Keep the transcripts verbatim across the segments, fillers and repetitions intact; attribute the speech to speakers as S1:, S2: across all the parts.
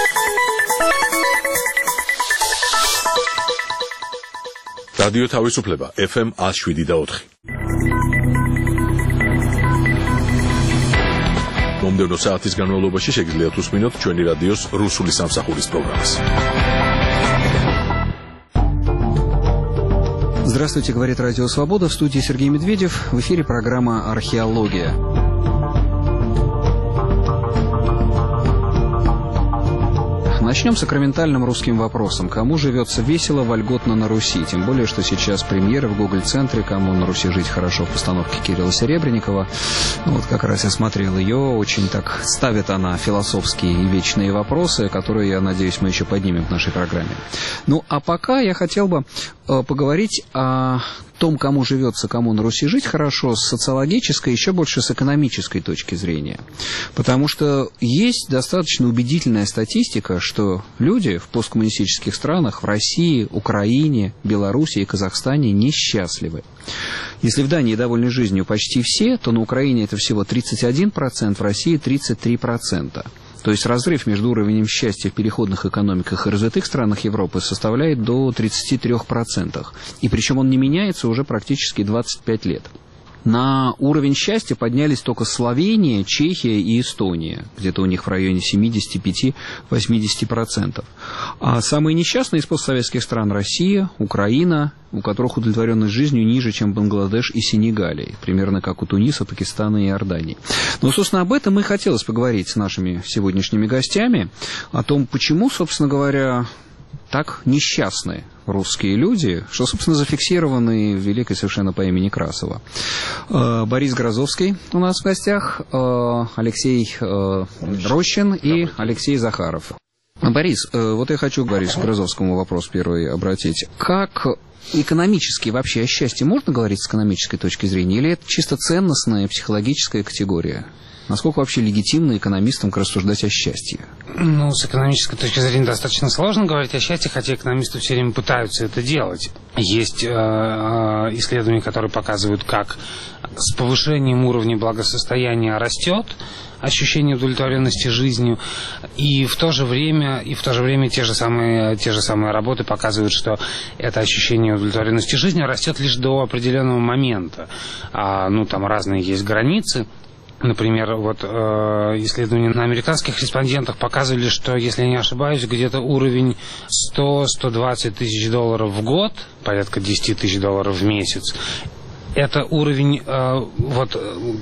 S1: რადიო თავისუფლება ეფ ემ one oh seven და four. მომდევნო საათის განმავლობაში შეგიძლიათ უსმინოთ ჩვენი რადიოს რუსული სამსახურის პროგრამას.
S2: Здравствуйте, говорит Радио Свобода, в студии Сергей Медведев, в эфире программа «Археология». Начнем с сакраментальным русским вопросом. Кому живется весело, вольготно на Руси? Тем более, что сейчас премьера в Гоголь-центре «Кому на Руси жить хорошо» в постановке Кирилла Серебренникова. Вот как раз я смотрел ее. Очень так ставит она философские и вечные вопросы, которые, я надеюсь, мы еще поднимем в нашей программе. Ну, а пока я хотел бы э, поговорить о том, кому живется, кому на Руси жить хорошо, с социологической, еще больше с экономической точки зрения. Потому что есть достаточно убедительная статистика, что люди в посткоммунистических странах, в России, Украине, Беларуси и Казахстане несчастливы. Если в Дании довольны жизнью почти все, то на Украине это всего тридцать один процент, в России тридцать три процента. То есть разрыв между уровнем счастья в переходных экономиках и развитых странах Европы составляет до тридцати трёх процентов. И причем он не меняется уже практически двадцать пять лет. На уровень счастья поднялись только Словения, Чехия и Эстония. Где-то у них в районе семидесяти пяти — восьмидесяти процентов. А самые несчастные из постсоветских стран — Россия, Украина, у которых удовлетворенность жизнью ниже, чем Бангладеш и Сенегалия. Примерно как у Туниса, Пакистана и Иордании. Но, собственно, об этом и хотелось поговорить с нашими сегодняшними гостями. О том, почему, собственно говоря, так несчастны русские люди, что, собственно, зафиксированы великой совершенно по имени Красова. Борис Грозовский у нас в гостях, Алексей Рощин и Алексей Захаров. Борис, вот я хочу к Борису Грозовскому вопрос первый обратить. Как экономически вообще о счастье можно говорить с экономической точки зрения, или это чисто ценностная психологическая категория? Насколько вообще легитимно экономистам рассуждать о счастье?
S3: Ну, с экономической точки зрения достаточно сложно говорить о счастье, хотя экономисты все время пытаются это делать. Есть э, исследования, которые показывают, как с повышением уровня благосостояния растет ощущение удовлетворенности жизнью, и в то же время, и в то же время те же самые, те же самые работы показывают, что это ощущение удовлетворенности жизнью растет лишь до определенного момента. А, ну, там разные есть границы. Например, вот э, исследования на американских респондентах показывали, что, если я не ошибаюсь, где-то уровень сто — сто двадцать тысяч долларов в год, порядка десять тысяч долларов в месяц, это уровень, э, вот,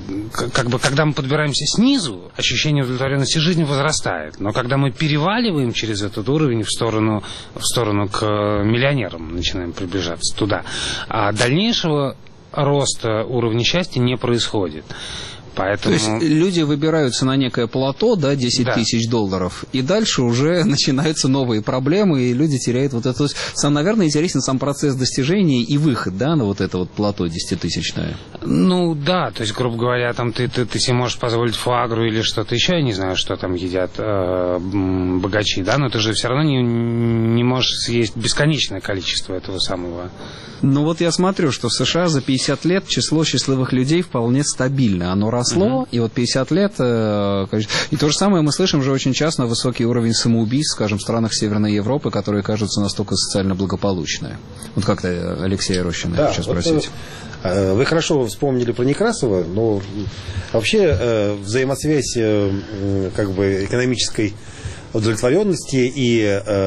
S3: как бы, когда мы подбираемся снизу, ощущение удовлетворенности жизнью возрастает. Но когда мы переваливаем через этот уровень в сторону, в сторону к миллионерам, начинаем приближаться туда, а дальнейшего роста уровня счастья не происходит. Поэтому...
S2: То есть люди выбираются на некое плато, да, десять тысяч долларов, и дальше уже начинаются новые проблемы, и люди теряют вот это. Сам, наверное, интересен сам процесс достижения и выход, да, на вот это вот плато десятитысячное.
S3: Ну да, то есть, грубо говоря, там ты, ты, ты себе можешь позволить фуагру или что-то еще, я не знаю, что там едят э, богачи, да, но ты же все равно не, не можешь съесть бесконечное количество этого самого.
S2: Ну вот я смотрю, что в США за пятьдесят лет число счастливых людей вполне стабильно, оно росло. Uh-huh. И вот пятьдесят лет, э, и то же самое мы слышим же очень часто, высокий уровень самоубийств, скажем, в странах Северной Европы, которые кажутся настолько социально благополучные. Вот как-то Алексея Рощина
S4: да,
S2: хочу
S4: вот,
S2: спросить.
S4: Э, вы хорошо вспомнили про Некрасова, но вообще э, взаимосвязь э, как бы экономической удовлетворенности и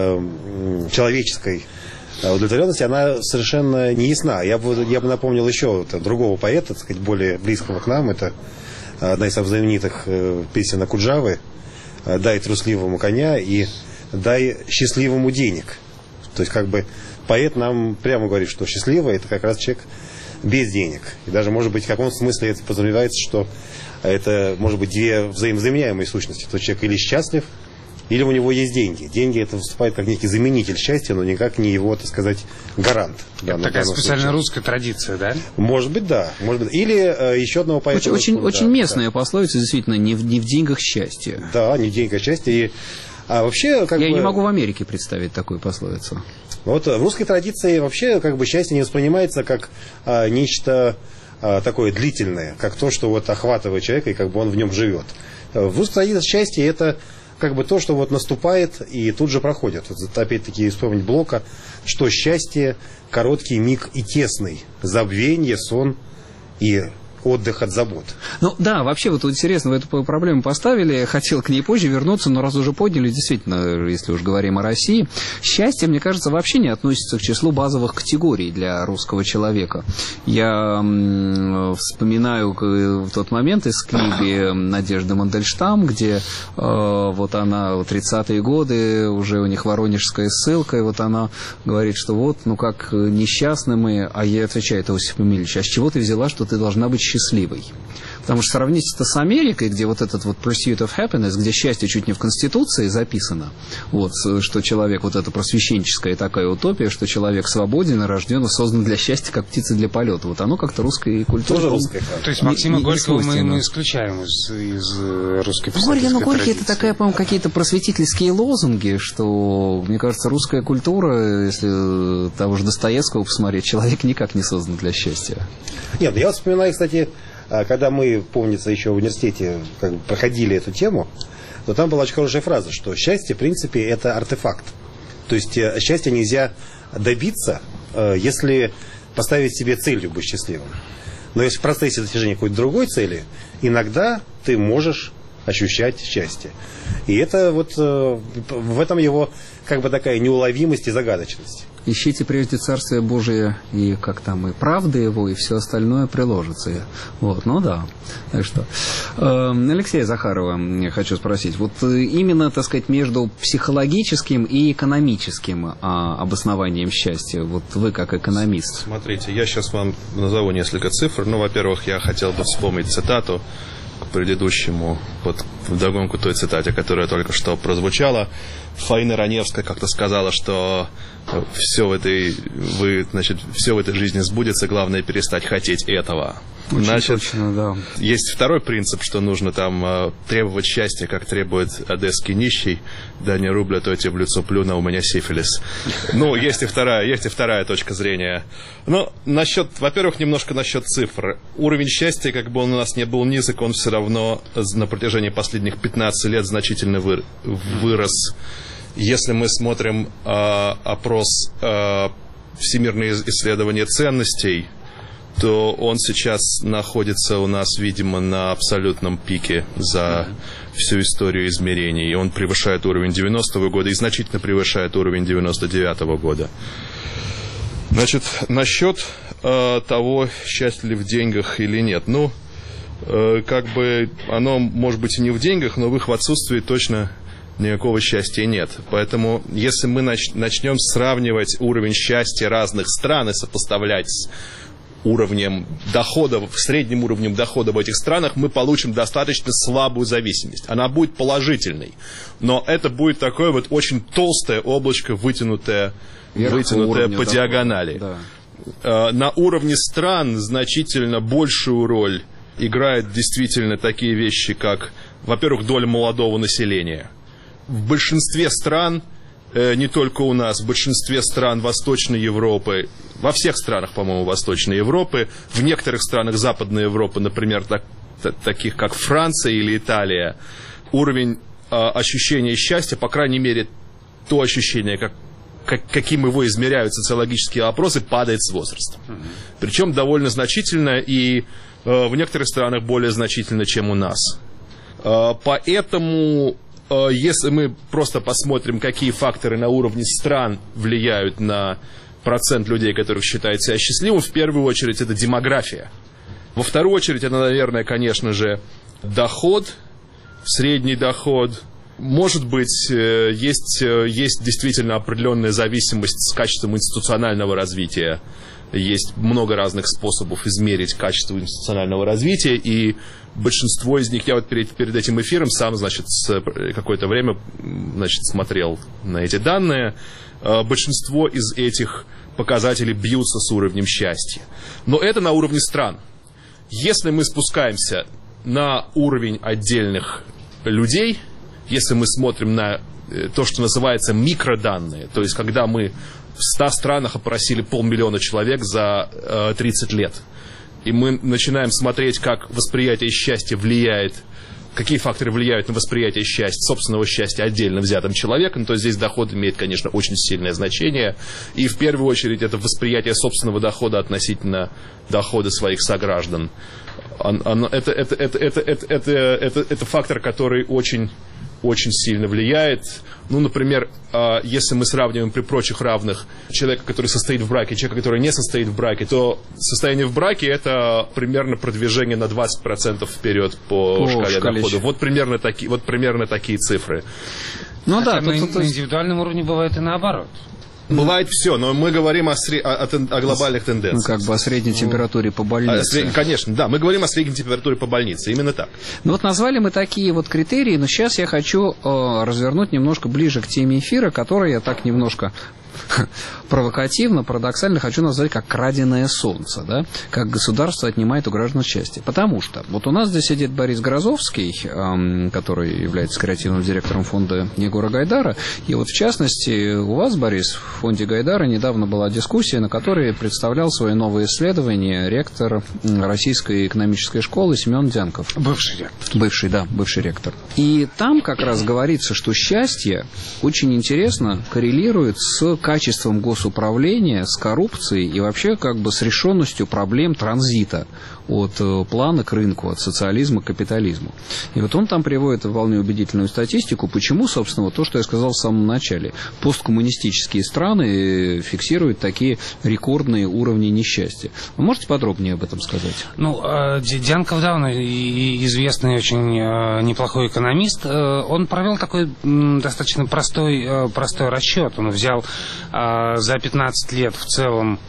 S4: э, человеческой удовлетворенности, она совершенно не ясна. Я бы, я бы напомнил еще вот, другого поэта, так сказать, более близкого к нам, это одна из самых знаменитых э, песен Акуджавы «Дай трусливому коня» и «Дай счастливому денег». То есть, как бы, поэт нам прямо говорит, что счастливый — это как раз человек без денег. И даже, может быть, в каком смысле это подразумевается, что это, может быть, две взаимозаменяемые сущности. То человек или счастлив, или у него есть деньги. Деньги — это выступает как некий заменитель счастья, но никак не его, так сказать, гарант.
S3: Это такая специальная русская традиция, да?
S4: Может быть, да. Может быть. Или э, еще одного поэта.
S2: Очень, очень, очень да, местная да. пословица, действительно, не в, не в деньгах счастье.
S4: Да, не в деньгах счастье. И, а вообще, как
S2: Я
S4: бы...
S2: не могу в Америке представить такую пословицу.
S4: Вот в русской традиции вообще как бы счастье не воспринимается как а, нечто а, такое длительное, как то, что вот охватывает человека и как бы он в нем живет. В русской традиции счастье — это как бы то, что вот наступает и тут же проходит. Вот, опять-таки, вспомнить Блока, что счастье – короткий миг и тесный, забвение, сон и отдых от забот.
S2: Ну да, вообще вот интересно, вы эту проблему поставили, хотел к ней позже вернуться, но раз уже подняли, действительно, если уж говорим о России, счастье, мне кажется, вообще не относится к числу базовых категорий для русского человека. Я м, вспоминаю в тот момент из книги Надежды Мандельштам, где э, вот она, тридцатые годы, уже у них воронежская ссылка, и вот она говорит, что вот, ну как несчастны мы, а ей отвечает Иосиф Емельевич, а с чего ты взяла, что ты должна быть счастливой? Потому что сравнить это с Америкой, где вот этот вот pursuit of happiness, где счастье чуть не в Конституции записано, вот, что человек, вот эта просвещенческая такая утопия, что человек свободен и рожден и создан для счастья, как птица для полета. Вот оно как-то русской культуре.
S4: Тоже русская.
S3: То есть Максима Горького мы, мы исключаем из, из русской писательской
S2: Горький, ну, Горький
S3: традиции.
S2: Это такая, по-моему, какие-то просветительские лозунги, что, мне кажется, русская культура, если того же Достоевского посмотреть, человек никак не создан для счастья.
S4: Нет, я вот вспоминаю, кстати, когда мы, помнится, еще в университете как бы проходили эту тему, то там была очень хорошая фраза, что счастье, в принципе, это артефакт. То есть счастья нельзя добиться, если поставить себе целью быть счастливым. Но если в процессе достижения какой-то другой цели, иногда ты можешь ощущать счастье. И это вот в этом его как бы такая неуловимость и загадочность.
S2: Ищите прежде Царствие Божие и как там и правда его, и все остальное приложится. Вот, ну да. Так что, э, Алексея Захарова я хочу спросить. Вот именно, так сказать, между психологическим и экономическим э, обоснованием счастья, вот вы как экономист.
S5: Смотрите, я сейчас вам назову несколько цифр. Ну, во-первых, я хотел бы вспомнить цитату к предыдущему, вот вдогонку той цитате, которая только что прозвучала. Фаина Раневская как-то сказала, что все в этой, вы, значит, все в этой жизни сбудется, главное перестать хотеть этого.
S2: Очень
S5: Значит,
S2: точно, да.
S5: Есть второй принцип, что нужно там э, требовать счастья, как требует одесский нищий. Да не рубля, то я тебе в лицо плюну, у меня сифилис. Ну, есть и вторая, есть и вторая точка зрения. Ну, насчет, во-первых, немножко насчет цифр. Уровень счастья, как бы он у нас не был низок, он все равно на протяжении последних пятнадцати лет значительно вы, вырос. Если мы смотрим э, опрос э, Всемирные исследования ценностей, то он сейчас находится у нас, видимо, на абсолютном пике за всю историю измерений. И он превышает уровень девяностого года и значительно превышает уровень девяносто девятого года. Значит, насчет э, того, счастье ли в деньгах или нет. Ну, э, как бы оно может быть и не в деньгах, но в их отсутствии точно никакого счастья нет. Поэтому, если мы нач- начнем сравнивать уровень счастья разных стран и сопоставлять с уровнем дохода, средним уровнем дохода в этих странах, мы получим достаточно слабую зависимость. Она будет положительной, но это будет такое вот очень толстое облачко, вытянутое, вытянутое по диагонали. Да. На уровне стран значительно большую роль играют действительно такие вещи, как, во-первых, доля молодого населения. В большинстве стран, не только у нас, в большинстве стран Восточной Европы, во всех странах, по-моему, Восточной Европы, в некоторых странах Западной Европы, например, так, таких как Франция или Италия, уровень э, ощущения счастья, по крайней мере, то ощущение, как, как, каким его измеряют социологические опросы, падает с возрастом. Mm-hmm. Причем довольно значительно и э, в некоторых странах более значительно, чем у нас. Э, поэтому... Если мы просто посмотрим, какие факторы на уровне стран влияют на процент людей, которых считают себя счастливым, в первую очередь это демография. Во вторую очередь это, наверное, конечно же, доход, средний доход. Может быть, есть, есть действительно определенная зависимость с качеством институционального развития. Есть много разных способов измерить качество институционального развития, и большинство из них, я вот перед, перед этим эфиром сам, значит, какое-то время, значит, смотрел на эти данные. Большинство из этих показателей бьются с уровнем счастья. Но это на уровне стран. Если мы спускаемся на уровень отдельных людей, если мы смотрим на то, что называется микроданные, то есть когда мы в ста странах опросили полмиллиона человек за э, тридцать лет, и мы начинаем смотреть, как восприятие счастья влияет какие факторы влияют на восприятие счастья, собственного счастья отдельно взятым человеком, то здесь доход имеет, конечно, очень сильное значение. И в первую очередь это восприятие собственного дохода относительно дохода своих сограждан. Это, это, это, это, это, это, это, это фактор, который очень, очень сильно влияет. Ну, например, если мы сравниваем при прочих равных человека, который состоит в браке, и человека, который не состоит в браке, то состояние в браке – это примерно продвижение на двадцать процентов вперед по, по шкале, шкале дохода. Вот примерно, таки, вот примерно такие цифры.
S3: Ну да, на, тут, на индивидуальном уровне бывает и наоборот.
S5: Бывает все, но мы говорим о, сре... о, о глобальных тенденциях.
S2: Ну, как бы о средней температуре по больнице.
S5: Сред... Конечно, да, мы говорим о средней температуре по больнице, именно так.
S2: Ну вот назвали мы такие вот критерии, но сейчас я хочу э, развернуть немножко ближе к теме эфира, который я так немножко провокативно, парадоксально хочу назвать как краденое солнце, да, как государство отнимает у граждан счастье. Потому что вот у нас здесь сидит Борис Грозовский, эм, который является креативным директором фонда Егора Гайдара, и вот в частности у вас, Борис, в фонде Гайдара недавно была дискуссия, на которой представлял свои новые исследования ректор Российской экономической школы Семен Дянков.
S3: Бывший ректор.
S2: Бывший, да, бывший ректор. И там как раз говорится, что счастье очень интересно коррелирует с качеством госуправления, с коррупцией и вообще как бы с решенностью проблем транзита от плана к рынку, от социализма к капитализму. И вот он там приводит вполне убедительную статистику, почему, собственно, вот то, что я сказал в самом начале. Посткоммунистические страны фиксируют такие рекордные уровни несчастья. Вы можете подробнее об этом сказать?
S3: Ну, Дянков, да, он известный очень неплохой экономист. Он провел такой достаточно простой, простой расчет. Он взял за пятнадцать лет в целом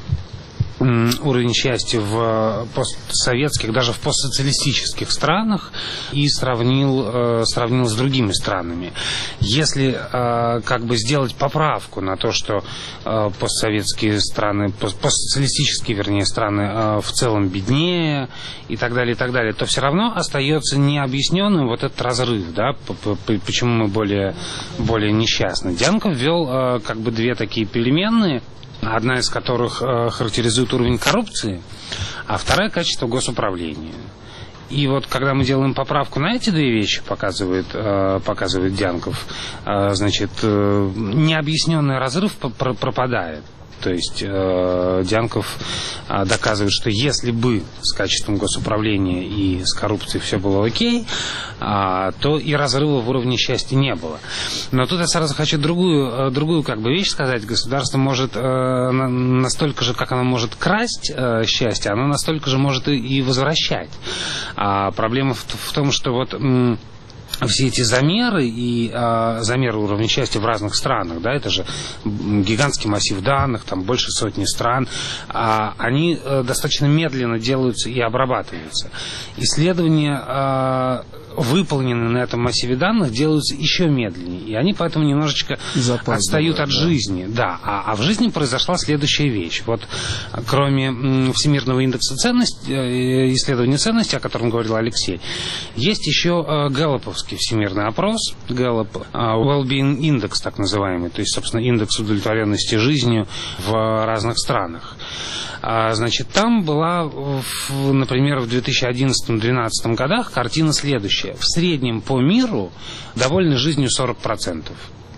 S3: уровень счастья в постсоветских, даже в постсоциалистических странах и сравнил, сравнил с другими странами. Если как бы сделать поправку на то, что постсоветские страны, постсоциалистические, вернее, страны в целом беднее и так далее, и так далее, то все равно остается необъясненным вот этот разрыв, да, почему мы более, более несчастны. Дянков ввел как бы две такие переменные, одна из которых э, характеризует уровень коррупции, а вторая – качество госуправления. И вот когда мы делаем поправку на эти две вещи, показывает, э, показывает Дянков, э, значит, э, необъясненный разрыв пропадает. То есть э, Дянков э, доказывает, что если бы с качеством госуправления и с коррупцией все было окей, э, то и разрыва в уровне счастья не было. Но тут я сразу хочу другую, э, другую как бы вещь сказать. Государство может э, на, настолько же, как оно может красть э, счастье, оно настолько же может и, и возвращать. А проблема в, в том, что вот... М- все эти замеры и а, замеры уровня счастья в разных странах, да, это же гигантский массив данных, там больше сотни стран, а, они а, достаточно медленно делаются и обрабатываются. Исследования, а, выполненные на этом массиве данных, делаются еще медленнее, и они поэтому немножечко Запас отстают бывает, от да. жизни. Да, а, а в жизни произошла следующая вещь. Вот кроме м, Всемирного индекса ценности, э, исследования ценности, о котором говорил Алексей, есть еще э, Гэллоповский всемирный опрос, Гэллоп, э, Well-being Index, так называемый, то есть, собственно, индекс удовлетворенности жизнью в разных странах. А, значит, там была, в, например, в две тысячи одиннадцатом-двенадцатом годах картина следующая. В среднем по миру довольны жизнью сорок процентов.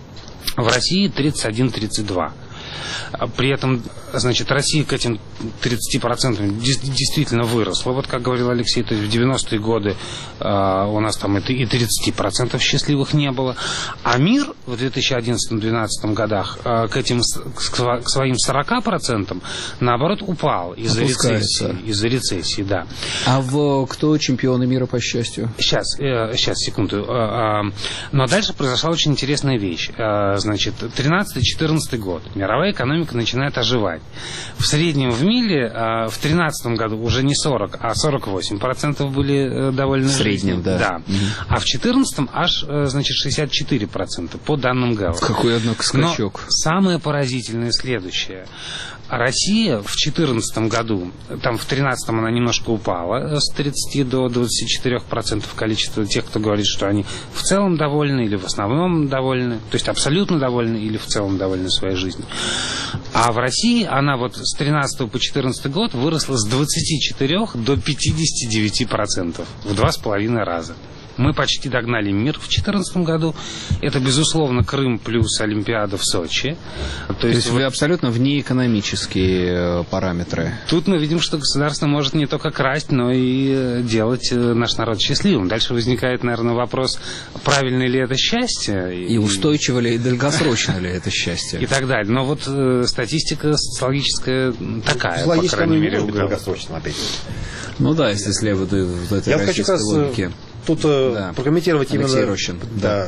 S3: В России тридцать один - тридцать два процента. При этом, значит, Россия к этим тридцати процентам действительно выросла. Вот как говорил Алексей, то есть в девяностые годы э, у нас там и тридцать процентов счастливых не было. А мир в две тысячи одиннадцатом-двенадцатом годах э, к этим, к, к своим сорока процентам, наоборот, упал из-за рецессии. Из-за рецессии, да.
S2: А в, кто чемпионы мира по счастью?
S3: Сейчас, э, сейчас, секунду. Э, э, но дальше произошла очень интересная вещь. Э, значит, тринадцатый-четырнадцатый год. Мировая экономика начинает оживать. В среднем в мире а, в тринадцатом году уже не сорок, а сорок восемь процентов были а, довольны жизнью. В среднем, да. да. Угу. А в четырнадцатом аж, а, значит, шестьдесят четыре процента по данным Гэллопа.
S2: Какой, однако, скачок.
S3: Но самое поразительное следующее. Россия в четырнадцатом году, там в тринадцатом она немножко упала с тридцати до двадцати четырёх процентов количества тех, кто говорит, что они в целом довольны или в основном довольны, то есть абсолютно довольны или в целом довольны своей жизнью. А в России она вот с тринадцатого по четырнадцатый год выросла с двадцати четырёх до пятидесяти девяти процентов, в два с половиной раза. Мы почти догнали мир в две тысячи четырнадцатом году. Это, безусловно, Крым плюс Олимпиада в Сочи. То,
S2: То
S3: есть,
S2: есть
S3: вот
S2: вы абсолютно внеэкономические параметры.
S3: тут мы видим, что государство может не только красть, но и делать наш народ счастливым. Дальше возникает, наверное, вопрос, правильно ли это счастье.
S2: И устойчиво ли, и долгосрочно ли это счастье.
S3: И так далее. Но вот э, статистика социологическая такая, по
S4: Логично,
S3: крайней
S4: оно не
S3: мере,
S4: может быть
S3: уграла.
S4: долгосрочным, опять.
S2: Ну да, если следовать в этой
S4: Я вот хочу как
S2: российской
S4: раз
S2: логике.
S4: тут э,
S2: Да.
S4: прокомментировать
S2: Алексей
S4: именно
S2: Рощин.
S4: да,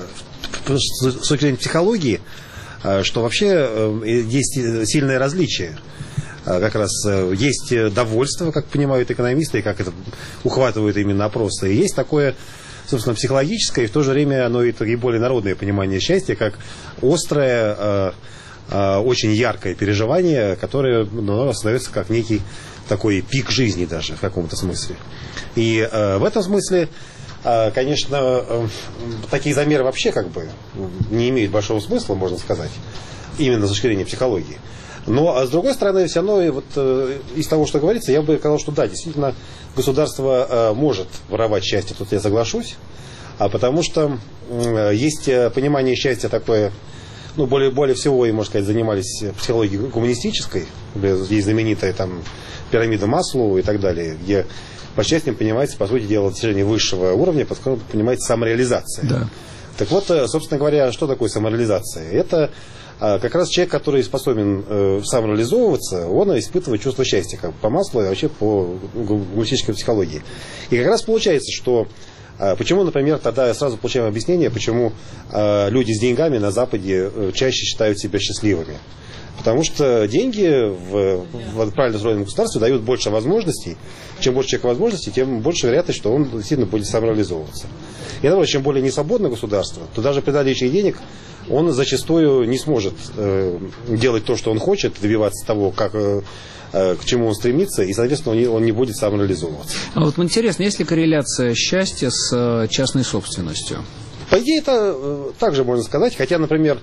S4: с с точки зрения психологии, э, что вообще э, есть сильное различие. Э, Как раз э, есть довольство, как понимают экономисты, и как это ухватывают именно опросы. И есть такое, собственно, психологическое, и в то же время оно и, и более народное понимание счастья, как острое, э, э, очень яркое переживание, которое ну, становится как некий такой пик жизни даже в каком-то смысле. И э, в этом смысле, э, конечно, э, такие замеры вообще как бы не имеют большого смысла, можно сказать, именно с точки зрения психологии. Но, а с другой стороны, все равно, и вот, э, из того, что говорится, я бы сказал, что да, действительно, государство э, может воровать счастье, тут я соглашусь, а потому что э, есть понимание счастья такое, ну, более, более всего, и, можно сказать, занимались психологией гуманистической, есть знаменитая там пирамида Маслоу и так далее, где под счастьем понимается, по сути дела, достижение высшего уровня, поскольку понимается самореализация.
S2: Да.
S4: Так вот, собственно говоря, что такое самореализация? Это как раз человек, который способен э, самореализовываться, он испытывает чувство счастья, как по Маслоу и вообще по гуманистической психологии. И как раз получается, что э, почему, например, тогда сразу получаем объяснение, почему э, люди с деньгами на Западе э, чаще считают себя счастливыми. Потому что деньги в, в правильно устроенном государстве дают больше возможностей. Чем больше человек возможностей, тем больше вероятность, что он действительно будет самореализовываться. И наоборот, чем более несвободное государство, то даже при наличии денег он зачастую не сможет э, делать то, что он хочет, добиваться того, как, э, к чему он стремится, и, соответственно, он не, он не будет самореализовываться.
S2: А вот интересно, есть ли корреляция счастья с э, частной собственностью?
S4: По идее, это э, также можно сказать, хотя, например,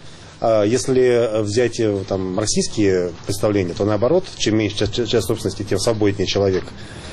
S4: если взять там, марксистские представления, то наоборот, чем меньше часть собственности, тем свободнее человек.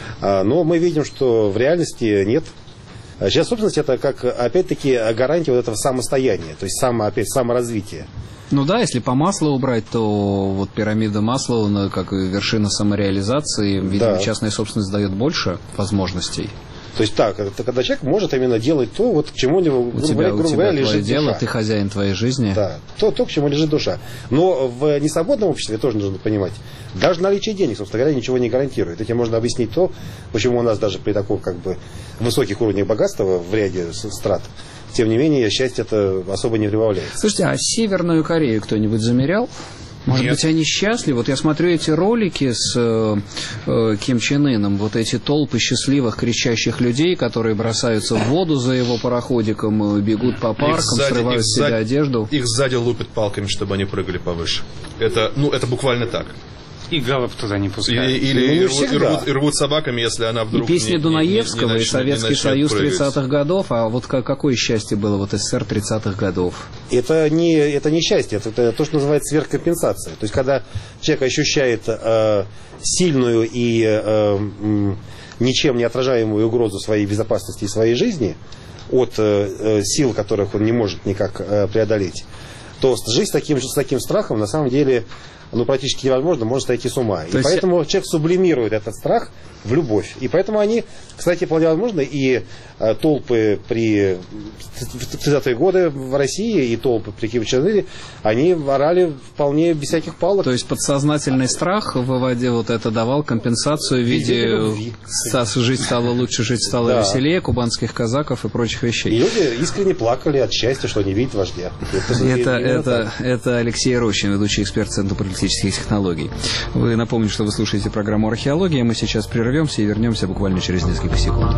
S4: Но мы видим, что в реальности нет. Часть собственности это как, опять-таки, гарантия вот этого самостояния, то есть само, опять, саморазвития.
S2: Ну да, если по Маслоу брать, то вот пирамида Маслоу, как вершина самореализации, видимо,
S4: да.
S2: частная собственность дает больше возможностей.
S4: То есть так, это когда человек может именно делать то, вот, к чему у него,
S2: у тебя,
S4: грубо
S2: у тебя
S4: говоря,
S2: твое
S4: лежит
S2: дело,
S4: душа.
S2: ты хозяин твоей жизни.
S4: Да, то, то, к чему лежит душа. Но в несвободном обществе тоже нужно понимать, даже наличие денег, собственно говоря, ничего не гарантирует. Этим можно объяснить то, почему у нас даже при таких как бы высоких уровнях богатства в ряде стран, тем не менее, счастье это особо не прибавляется.
S2: Слушайте, а Северную Корею кто-нибудь замерял? Может
S5: Нет.
S2: быть, они счастливы? Вот я смотрю эти ролики с э, э, Ким Чен Ыном, вот эти толпы счастливых, кричащих людей, которые бросаются в воду за его пароходиком, бегут по паркам,
S5: сзади-
S2: срывают
S5: их
S2: с себя
S5: сзади-
S2: одежду.
S5: Их сзади лупят палками, чтобы они прыгали повыше. Это, ну, это буквально так.
S3: И галоп туда не
S5: Или,
S3: пускают.
S5: или
S4: Ну, не
S5: рвут,
S4: всегда.
S5: и рвут, и рвут собаками, если она
S2: И
S5: вдруг
S2: песни
S5: не- не-
S2: Дунаевского,
S5: не- не
S2: и
S5: начнет-
S2: Советский
S5: не начнет
S2: Союз
S5: прыгать.
S2: тридцатых годов, а вот как, какое счастье было в СССР тридцатых годов?
S4: Это не, это не счастье, это, это то, что называется сверхкомпенсация. То есть, когда человек ощущает э, сильную и э, м, ничем не отражаемую угрозу своей безопасности и своей жизни от э, сил, которых он не может никак э, преодолеть, то жить с таким, с таким страхом на самом деле ну, практически невозможно, может сойти с ума.
S2: То
S4: и
S2: есть...
S4: поэтому человек сублимирует этот страх в любовь. И поэтому они, кстати, вполне возможно, и э, толпы при тридцатые годы в России, и толпы при Ким Чен Ыне, они орали вполне без всяких палок.
S2: То есть подсознательный страх выводил, вот это давал компенсацию в виде,
S4: виде любви.
S2: ста- жить стало лучше, жить стало
S4: Да.
S2: веселее, кубанских казаков и прочих
S4: И
S2: вещей.
S4: люди искренне плакали от счастья, что не видят вождя.
S2: Это,
S4: именно
S2: это,
S4: так.
S2: это Алексей Рощин, ведущий эксперт Центра политических технологий. Вы напомните, что вы слушаете программу «Археология». Мы сейчас прервемся и вернемся буквально через несколько секунд.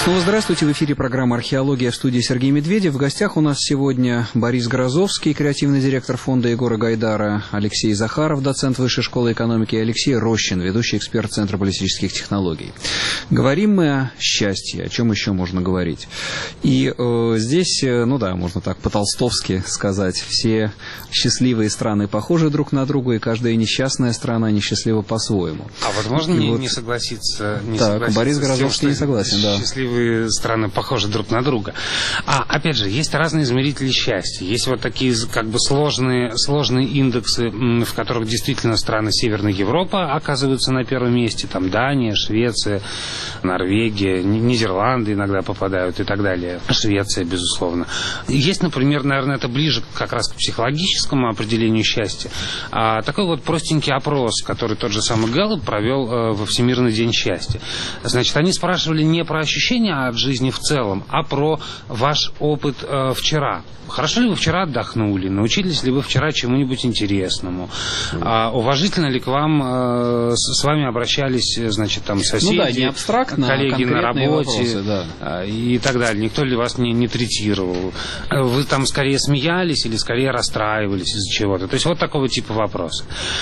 S2: Снова здравствуйте. В эфире программа «Археология», в студии Сергей Медведев. В гостях у нас сегодня Борис Грозовский, креативный директор фонда Егора Гайдара, Алексей Захаров, доцент Высшей школы экономики, и Алексей Рощин, ведущий эксперт Центра баллистических технологий. Говорим мы о счастье, о чем еще можно говорить. И э, здесь, э, ну да, можно так по-толстовски сказать, все счастливые страны похожи друг на друга, и каждая несчастная страна несчастлива по-своему.
S3: А вот можно
S2: и
S3: не,
S2: вот...
S3: не согласиться, не
S2: так,
S3: согласиться
S2: Борис
S3: с тем,
S2: Грозовский не согласен, да.
S3: Счастливые страны похожи друг на друга. А, опять же, есть разные измерители счастья. Есть вот такие как бы сложные, сложные индексы, в которых действительно страны Северной Европы оказываются на первом месте. Там Дания, Швеция, Норвегия, Нидерланды иногда попадают и так далее. Швеция, безусловно. Есть, например, наверное, это ближе как раз к психологическому определению счастья. А, такой вот простенький опрос, который тот же самый Гэллоп провел э, во Всемирный день счастья. Значит, они спрашивали не про ощущения от жизни в целом, а про ваш опыт э, вчера. Хорошо ли вы вчера отдохнули? Научились ли вы вчера чему-нибудь интересному? А, уважительно ли к вам э, с, с вами обращались, значит, там соседи,
S2: ну да, не абстрактно,
S3: коллеги на работе
S2: вопросы, да.
S3: и так далее? Никто ли вас не, не третировал? Вы там скорее смеялись или скорее расстраивались из-за чего-то? То есть вот такого типа вопросы.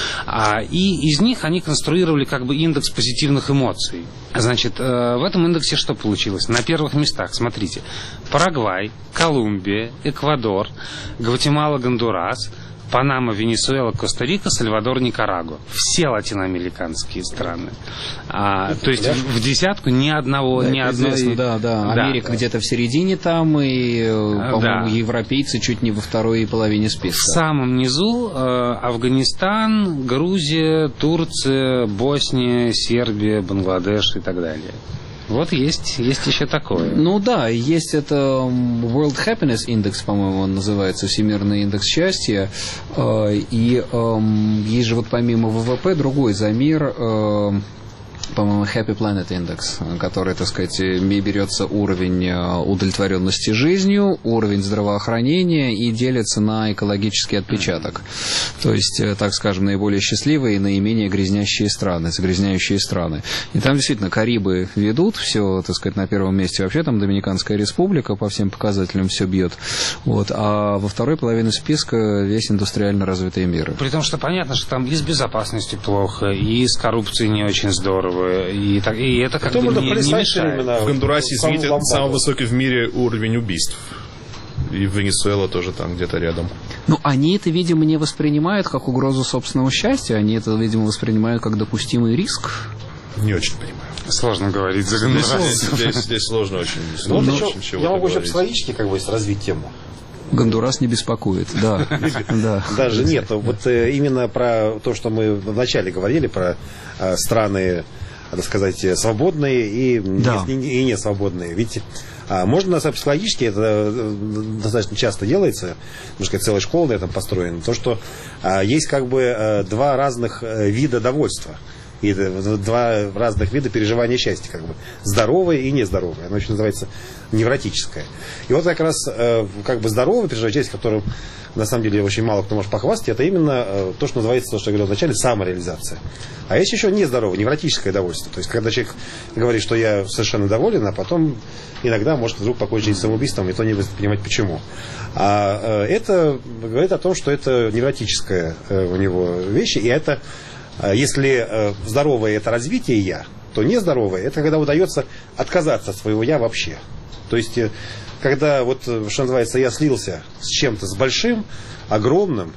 S3: А, и из них они конструировали как бы индекс позитивных эмоций. Значит, э, в этом индексе что получилось? На первых местах, смотрите, Парагвай, Колумбия, Эквадор, Гватемала, Гондурас, Панама, Венесуэла, Коста-Рика, Сальвадор, Никарагуа. Все латиноамериканские страны. А, то есть в, в десятку ни одного,
S2: да,
S3: ни одной...
S2: Известно, да, да. Америка да. где-то в середине там, и, по-моему, да. европейцы чуть не во второй половине списка.
S3: В самом низу э, Афганистан, Грузия, Турция, Босния, Сербия, Бангладеш и так далее. Вот есть, есть еще такое.
S2: Ну да, есть это World Happiness Index, по-моему, он называется, Всемирный индекс счастья. И есть же вот помимо ВВП другой замер, по-моему, Happy Planet Index, который, так сказать, берется уровень удовлетворенности жизнью, уровень здравоохранения и делится на экологический отпечаток. То есть, так скажем, наиболее счастливые и наименее грязнящие страны, загрязняющие страны. И там действительно Карибы ведут, все, так сказать, на первом месте. Вообще там Доминиканская республика по всем показателям все бьет. Вот. А во второй половине списка весь индустриально развитый мир.
S3: При том, что понятно, что там и с безопасностью плохо, и с коррупцией не очень здорово. И, так, и это как бы не, не мешает.
S5: В Гондурасе, извините, самый высокий в мире уровень убийств. И Венесуэла тоже там где-то рядом.
S2: Ну, они это, видимо, не воспринимают как угрозу собственного счастья. Они это, видимо, воспринимают как допустимый риск.
S5: Не очень понимаю.
S3: Сложно говорить за Гондурас.
S5: Здесь, здесь, здесь сложно очень.
S4: Ну,
S5: сложно
S4: еще,
S5: очень
S4: я могу еще
S5: говорить.
S4: психологически как бы развить тему.
S2: Гондурас не беспокоит, да.
S4: Даже нет. Вот именно про то, что мы вначале говорили, про страны, так сказать, свободные и, да. не, и не свободные. Ведь а, можно, на самом деле, психологически, это достаточно часто делается, можно сказать, целая школа на этом построена, то, что а, есть как бы а, два разных а, вида довольства. И два разных вида переживания счастья, как бы здоровое и нездоровое. Оно еще называется невротическое. И вот как раз э, как бы здоровое переживание счастья, которым на самом деле очень мало кто может похвастать, это именно э, то, что называется, то, что я говорил вначале, самореализация. А есть еще нездоровое, невротическое довольство. То есть, когда человек говорит, что я совершенно доволен, а потом иногда может вдруг покончить жизнь самоубийством, и то не понимать почему. А э, это говорит о том, что это невротическая э, у него вещь, и это если э, здоровое это развитие я, то нездоровое это когда удается отказаться от своего я вообще. То есть, э, когда вот, что называется, я слился с чем-то, с большим, огромным,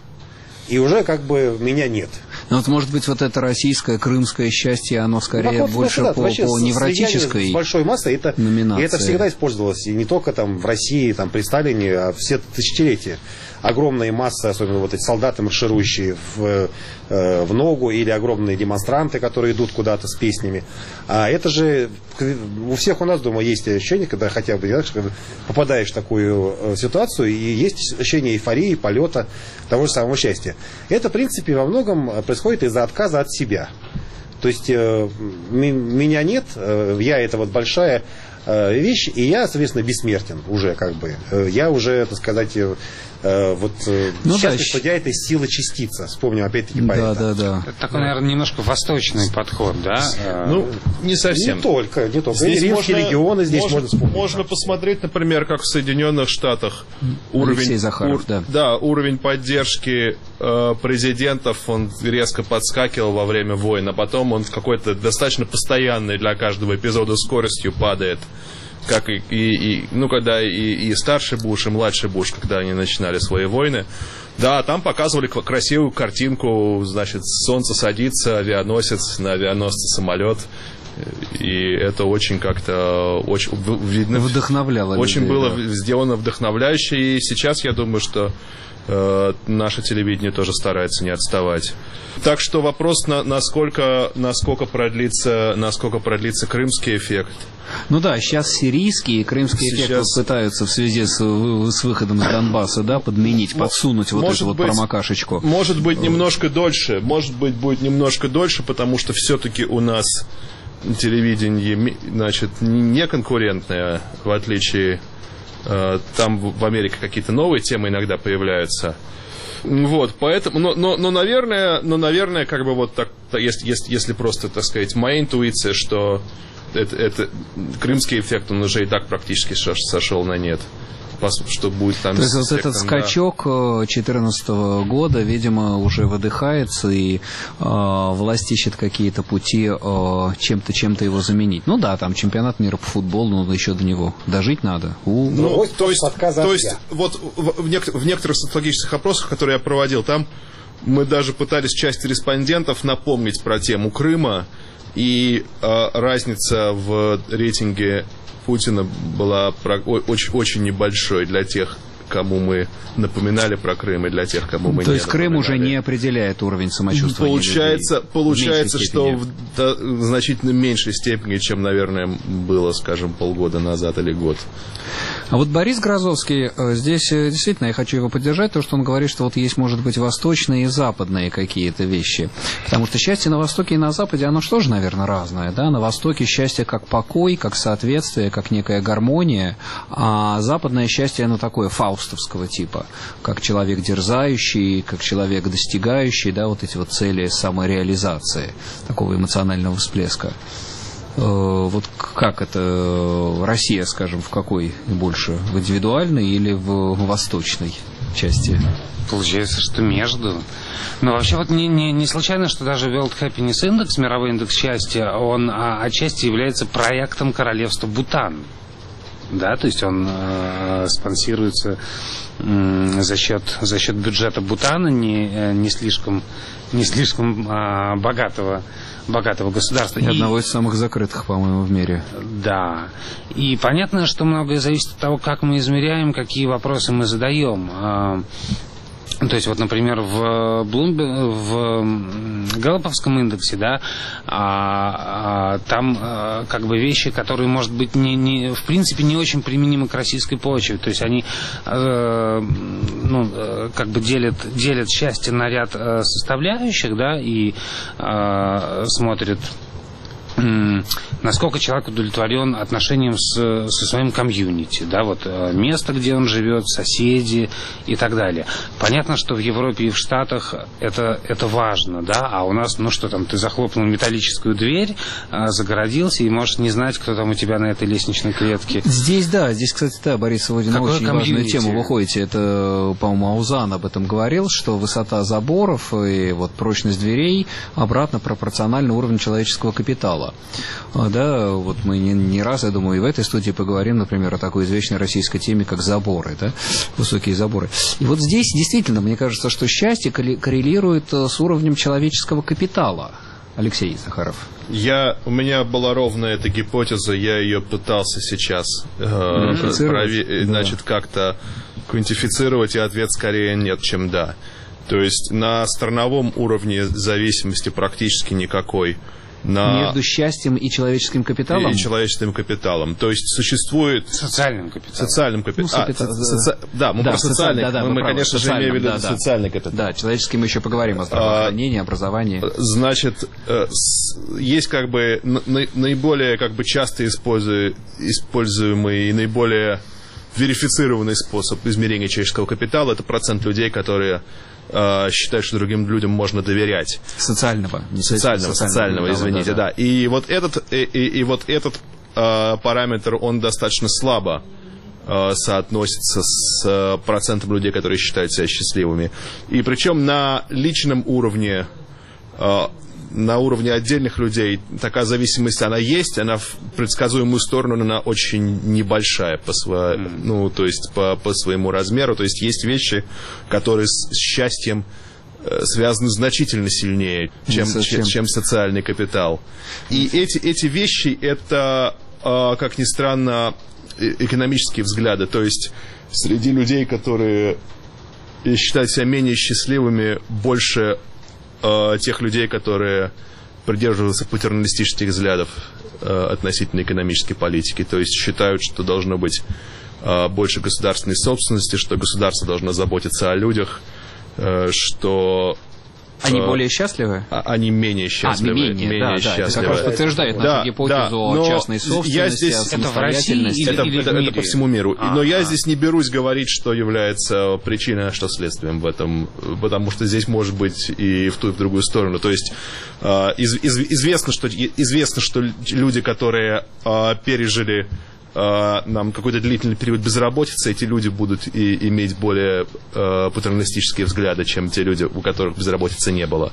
S4: и уже как бы меня нет.
S2: Ну вот, может быть, вот это российское, крымское счастье, оно скорее ну, больше да, по, по невротической
S4: с большой массой, это,
S2: номинации.
S4: И это всегда использовалось, и не только там в России, там при Сталине, а все тысячелетия. Огромные массы, особенно вот эти солдаты, марширующие в, э, в ногу, или огромные демонстранты, которые идут куда-то с песнями. А это же у всех у нас, думаю, есть ощущение, когда хотя бы когда попадаешь в такую э, ситуацию, и есть ощущение эйфории, полета, того же самого счастья. Это, в принципе, во многом происходит из-за отказа от себя. То есть э, меня нет, э, я это вот большая вещь, и я, соответственно, бессмертен уже, как бы. Я уже, так сказать, э, вот э,
S2: Ну
S4: счастный
S2: да,
S4: судья — это сила частица. Вспомним опять-таки
S2: Да,
S4: поэта.
S2: да, да.
S3: Это такой, наверное, немножко восточный подход, да?
S5: Ну, не совсем.
S4: Не только, не только.
S5: Здесь
S4: И римские
S5: можно-
S4: легионы здесь
S5: можно,
S4: можно вспомнить.
S5: можно посмотреть, например, как в Соединенных Штатах уровень,
S2: Алексей Захаров, да.
S5: да, уровень поддержки э, президентов, он резко подскакивал во время войн, а потом он в какой-то достаточно постоянной для каждого эпизода скоростью падает. Как и, и, и ну, когда и, и старший Буш, и младший Буш, когда они начинали свои войны. Да, там показывали красивую картинку, значит, солнце садится, авианосец, на авианосце самолет. И это очень как-то очень видно,
S2: Вдохновляло
S5: очень
S2: людей,
S5: было
S2: да.
S5: сделано вдохновляюще. И сейчас я думаю, что э, наше телевидение тоже старается не отставать. Так что вопрос, на, насколько, насколько, продлится, насколько продлится крымский эффект.
S2: Ну да, сейчас сирийский и крымский
S5: Сейчас-
S2: эффект вот пытаются в связи с, в- с выходом из Донбасса, да, подменить, подсунуть вот
S5: Может
S2: эту вот
S5: быть,
S2: промокашечку.
S5: Может быть, немножко дольше. Может быть, будет немножко дольше, потому что все-таки у нас телевидение, ми- значит, не конкурентное, в отличие... э, Там в в Америке какие-то новые темы иногда появляются. Вот, поэтому, но, но, но, наверное, но, наверное, как бы вот так, та- если, если, если просто, так сказать, моя интуиция, что это, это крымский эффект, он уже и так практически шо- сошел на нет. Пос- Что будет там
S2: То есть
S5: с
S2: вот этот
S5: эффектом, да.
S2: скачок две тысячи четырнадцатого года, видимо, уже выдыхается, и э, власть ищет какие-то пути э, чем-то, чем-то его заменить. Ну да, там чемпионат мира по футболу, но еще до него дожить надо. У,
S5: Ну,
S4: Вот
S5: то есть,
S4: отказа
S5: то
S4: от
S5: есть
S4: я.
S5: вот в, в нек- в некоторых социологических опросах, которые я проводил, там мы даже пытались части респондентов напомнить про тему Крыма, и э, разница в рейтинге Путина была про- о- очень, очень небольшой для тех, кому мы напоминали про Крым, и для тех, кому мы
S2: То
S5: не
S2: есть Крым уже
S5: напоминали.
S2: не определяет уровень самочувствия
S5: Получается,
S2: людей.
S5: получается
S2: В меньшей
S5: что
S2: степени.
S5: в да, значительно меньшей степени, чем, наверное, было, скажем, полгода назад или год.
S2: А вот Борис Грозовский, э, здесь э, действительно я хочу его поддержать, то, что он говорит, что вот есть, может быть, восточные и западные какие-то вещи. Потому что счастье на Востоке и на Западе, оно что же, наверное, разное. Да? На Востоке счастье как покой, как соответствие, как некая гармония, а западное счастье, оно такое фаустовского типа, как человек дерзающий, как человек достигающий, да, вот эти вот цели самореализации, такого эмоционального всплеска. Вот как это Россия, скажем, в какой больше, в индивидуальной или в восточной части?
S3: Получается, что между. Но вообще вот не, не, не случайно, что даже World Happiness Index, мировой индекс счастья, он а, отчасти является проектом королевства Бутан. Да, то есть он э, спонсируется э, за счет за счет бюджета Бутана, не, э, не слишком не слишком э, богатого богатого государства.
S2: И одного из самых закрытых, по-моему, в мире.
S3: Да. И понятно, что многое зависит от того, как мы измеряем, какие вопросы мы задаем. А, то есть, вот, например, в Bloomberg, в Гэллоповском индексе, да, а, а, там а, как бы вещи, которые, может быть, не, не, в принципе, не очень применимы к российской почве. То есть они э, ну, э, как бы делят, делят счастье на ряд э, составляющих, да, и э, смотрят, насколько человек удовлетворен отношением с, со своим комьюнити, да, вот место, где он живет, соседи и так далее. Понятно, что в Европе и в Штатах это, это важно, да, а у нас, ну что там, ты захлопнул металлическую дверь, загородился и можешь не знать, кто там у тебя на этой лестничной клетке.
S2: Здесь, да, здесь, кстати, да, Борис Володин на очень
S3: комьюнити?
S2: важную тему выходите. Это, по-моему, Аузан об этом говорил, что высота заборов и вот прочность дверей обратно пропорциональна уровню человеческого капитала. Да, вот мы не, не раз, я думаю, и в этой студии поговорим, например, о такой извечной российской теме, как заборы, да, высокие заборы. И вот здесь действительно, мне кажется, что счастье коррелирует с уровнем человеческого капитала. Алексей Захаров.
S5: Я, у меня была ровно эта гипотеза, я ее пытался сейчас э, прове-
S2: да.
S5: значит, как-то квантифицировать, и ответ скорее нет, чем да. То есть на страновом уровне зависимости практически никакой. На...
S2: Между счастьем и человеческим капиталом?
S5: И человеческим капиталом. То есть существует...
S3: Социальным капиталом.
S5: Социальным капиталом.
S2: Ну, капитал...
S5: а, соци... Да, мы
S2: да,
S5: про социальный.
S2: да, да,
S5: мы, мы
S2: правы,
S5: конечно же, имеем в виду
S2: да, да.
S5: социальный капитал.
S2: Да, человеческий мы еще поговорим о здравоохранении, а, образовании.
S5: Значит, есть как бы наиболее как бы часто используемые и наиболее верифицированный способ измерения человеческого капитала. Это процент людей, которые э, считают, что другим людям можно доверять.
S2: Социального. Не
S5: социального, социального, социального извините, да, да. да. И вот этот, и, и, и вот этот э, параметр, он достаточно слабо э, соотносится с э, процентом людей, которые считают себя счастливыми. И причем на личном уровне, э, на уровне отдельных людей такая зависимость, она есть, она в предсказуемую сторону, но она очень небольшая по, сво... mm. ну, то есть по, по своему размеру. То есть есть вещи, которые с счастьем э, связаны значительно сильнее, чем, чем, чем социальный капитал. И эти, эти вещи, это, э, как ни странно, экономические взгляды. То есть среди людей, которые считают себя менее счастливыми, больше тех людей, которые придерживаются патерналистических взглядов э, относительно экономической политики, то есть считают, что должно быть э, больше государственной собственности, что государство должно заботиться о людях, э, что...
S2: Они более счастливы?
S5: Они менее счастливы.
S2: А, менее, менее да, счастливы. Да, это как раз подтверждает нашу да, гипотезу да, о частной собственности,
S5: я здесь,
S2: о самостоятельности.
S5: Это, это, это, это по всему миру. А, но я а. здесь не берусь говорить, что является причиной, а что следствием в этом, потому что здесь может быть и в ту, и в другую сторону. То есть из, из, известно, что, известно, что люди, которые пережили нам какой-то длительный период безработицы, эти люди будут и иметь более э, патерналистические взгляды, чем те люди, у которых безработицы не было.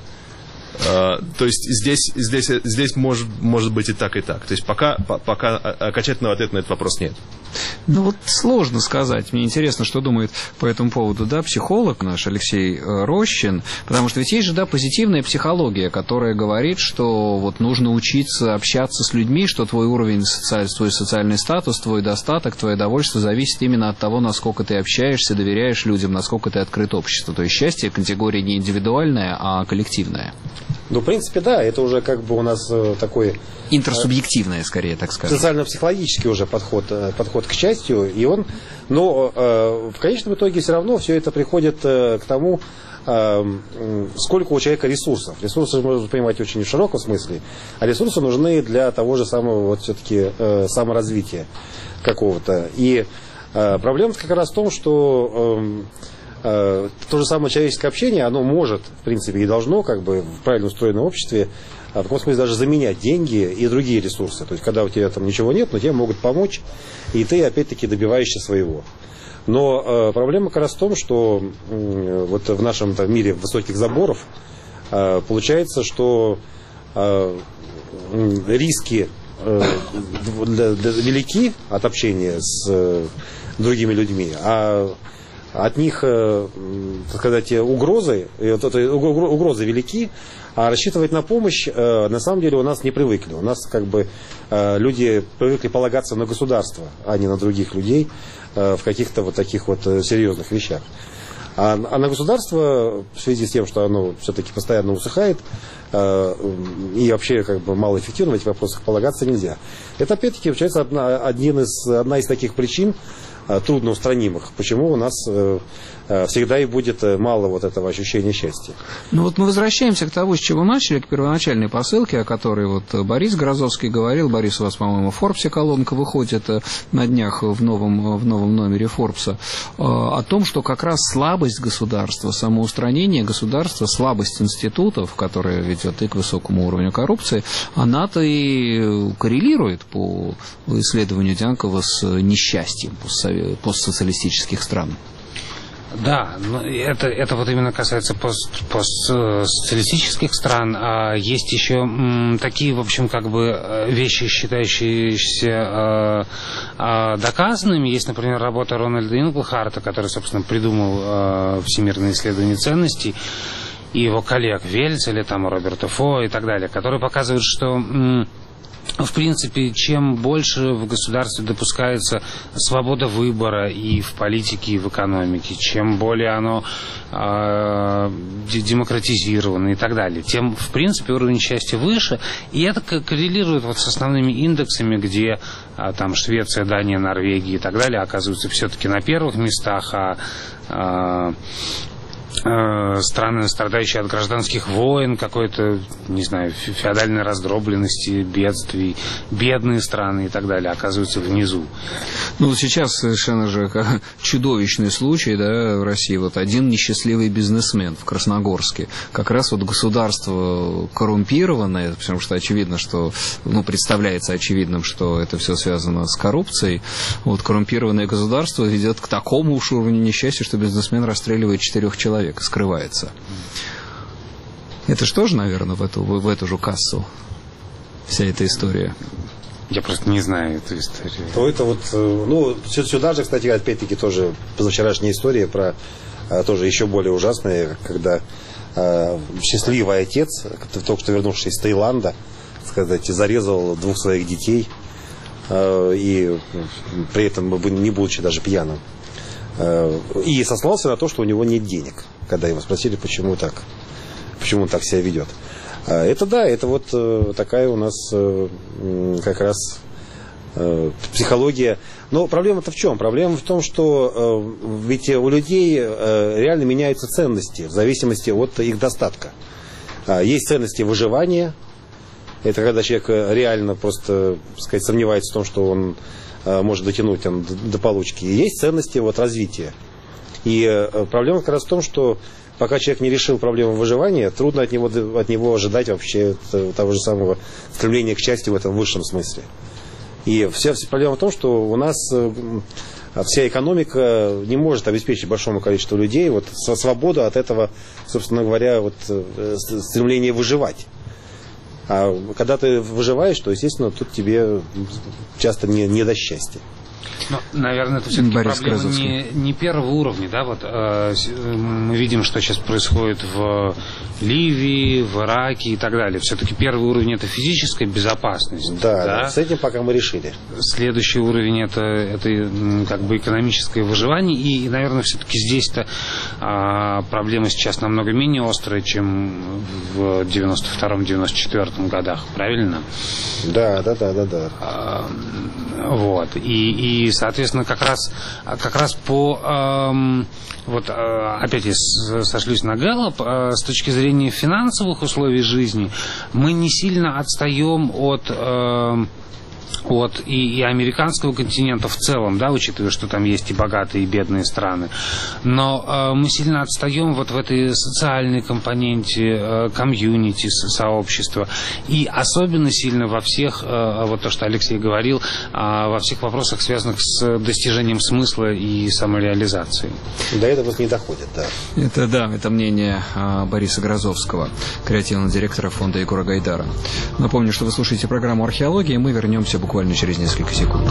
S5: Э, то есть здесь, здесь, здесь может, может быть и так, и так. То есть пока, по, пока окончательного ответа на этот вопрос нет.
S2: Ну вот сложно сказать. Мне интересно, что думает по этому поводу, да, психолог наш Алексей Рощин, потому что ведь есть же, да, позитивная психология, которая говорит, что вот нужно учиться общаться с людьми, что твой уровень, социаль, твой социальный статус, твой достаток, твое довольство зависит именно от того, насколько ты общаешься, доверяешь людям, насколько ты открыт обществу. То есть счастье категория не индивидуальная, а коллективная.
S4: Ну, в принципе, да, это уже как бы у нас такой...
S2: Интерсубъективное, скорее, так сказать.
S4: Социально-психологический уже подход, подход к счастью, и он, но э, в конечном итоге все равно все это приходит э, к тому, э, сколько у человека ресурсов. Ресурсы можно понимать очень в широком смысле, а ресурсы нужны для того же самого вот все-таки э, саморазвития какого-то. И э, проблема как раз в том, что э, э, то же самое человеческое общение, оно может, в принципе, и должно, как бы в правильно устроенном обществе, в каком смысле даже заменять деньги и другие ресурсы. То есть, когда у тебя там ничего нет, но тебе могут помочь, и ты опять-таки добиваешься своего. Но э, проблема как раз в том, что э, вот в нашем там, мире высоких заборов э, получается, что э, риски э, для, для, велики от общения с э, другими людьми, а от них, э, так сказать, угрозы, угрозы велики, а рассчитывать на помощь, э, на самом деле, у нас не привыкли. У нас как бы э, люди привыкли полагаться на государство, а не на других людей э, в каких-то вот таких вот э, серьезных вещах. А, а на государство, в связи с тем, что оно все-таки постоянно усыхает, э, и вообще как бы малоэффективно в этих вопросах полагаться нельзя. Это, опять-таки, получается одна, один из, одна из таких причин, трудноустранимых, почему у нас э, всегда и будет мало вот этого ощущения счастья.
S2: Ну вот мы возвращаемся к тому, с чего начали, к первоначальной посылке, о которой вот Борис Грозовский говорил. Борис, у вас, по-моему, в Форбсе колонка выходит на днях в новом, в новом номере Форбса, о том, что как раз слабость государства, самоустранение государства, слабость институтов, которая ведет и к высокому уровню коррупции, она-то и коррелирует по исследованию Дянкова с несчастьем постсоциалистических стран.
S3: Да, это, это вот именно касается пост, постсоциалистических стран. А есть еще м, такие, в общем, как бы вещи, считающиеся э, э, доказанными. Есть, например, работа Рональда Инглхарта, который, собственно, придумал э, всемирное исследование ценностей, и его коллег Вельцеля, там, Роберта Фо и так далее, которые показывают, что... М, в принципе, чем больше в государстве допускается свобода выбора и в политике, и в экономике, чем более оно э, демократизировано и так далее, тем, в принципе, уровень счастья выше. И это коррелирует вот с основными индексами, где э, там Швеция, Дания, Норвегия и так далее оказываются все-таки на первых местах, а... Э, э, страны, страдающие от гражданских войн, какой-то, не знаю, феодальной раздробленности, бедствий, бедные страны и так далее оказываются внизу.
S2: Ну, вот сейчас совершенно же чудовищный случай, да, в России. Вот один несчастливый бизнесмен в Красногорске. Как раз вот государство коррумпированное, потому что очевидно, что, ну, представляется очевидным, что это все связано с коррупцией. Вот коррумпированное государство ведет к такому уж уровню несчастья, что бизнесмен расстреливает четырех человек и скрывается. Это что же, наверное, в эту, в эту же кассу вся эта история?
S3: Я просто не знаю эту историю.
S4: То это вот, ну, сюда же, кстати, опять-таки тоже позавчерашняя история про тоже еще более ужасная, когда э, счастливый отец, только что вернувшийся из Таиланда, сказать, зарезал двух своих детей, э, и при этом не будучи даже пьяным. Э, и сослался на то, что у него нет денег, когда его спросили, почему так, почему он так себя ведет. Это да, это вот э, такая у нас э, как раз э, психология. Но проблема-то в чем? Проблема в том, что э, ведь у людей э, реально меняются ценности в зависимости от их достатка. А, есть ценности выживания. Это когда человек реально просто, так сказать, сомневается в том, что он э, может дотянуть там, до, до получки. И есть ценности вот, развития. И э, проблема как раз в том, что пока человек не решил проблему выживания, трудно от него, от него ожидать вообще того же самого стремления к счастью в этом высшем смысле. И вся, вся проблема в том, что у нас вся экономика не может обеспечить большому количеству людей вот, свободу от этого, собственно говоря, вот, стремления выживать. А когда ты выживаешь, то, естественно, тут тебе часто не, не до счастья.
S3: Ну, наверное, это все-таки проблема не, не первого уровня, да, вот э, мы видим, что сейчас происходит в Ливии, в Ираке и так далее. Все-таки первый уровень это физическая безопасность.
S4: Да,
S3: да?
S4: Да, с этим пока мы решили. Следующий
S3: уровень это, это как бы экономическое выживание, и, наверное, все-таки здесь-то э, проблема сейчас намного менее острая, чем в девяносто втором — девяносто четвёртом годах, правильно?
S4: Да, да, да, да, да.
S3: Э, вот, и, и соответственно, как раз, как раз по, эм, вот, э, опять я сошлюсь на Гэллоп, э, с точки зрения финансовых условий жизни, мы не сильно отстаем от... Э, от и, и американского континента в целом, да, учитывая, что там есть и богатые, и бедные страны. Но э, мы сильно отстаем вот в этой социальной компоненте, э, комьюнити, сообщества. И особенно сильно во всех, э, вот то, что Алексей говорил, э, во всех вопросах, связанных с достижением смысла и самореализацией.
S4: До этого не доходит, да.
S2: Это, да, это мнение э, Бориса Грозовского, креативного директора фонда Егора Гайдара. Напомню, что вы слушаете программу «Археология», и мы вернемся буквально через несколько секунд.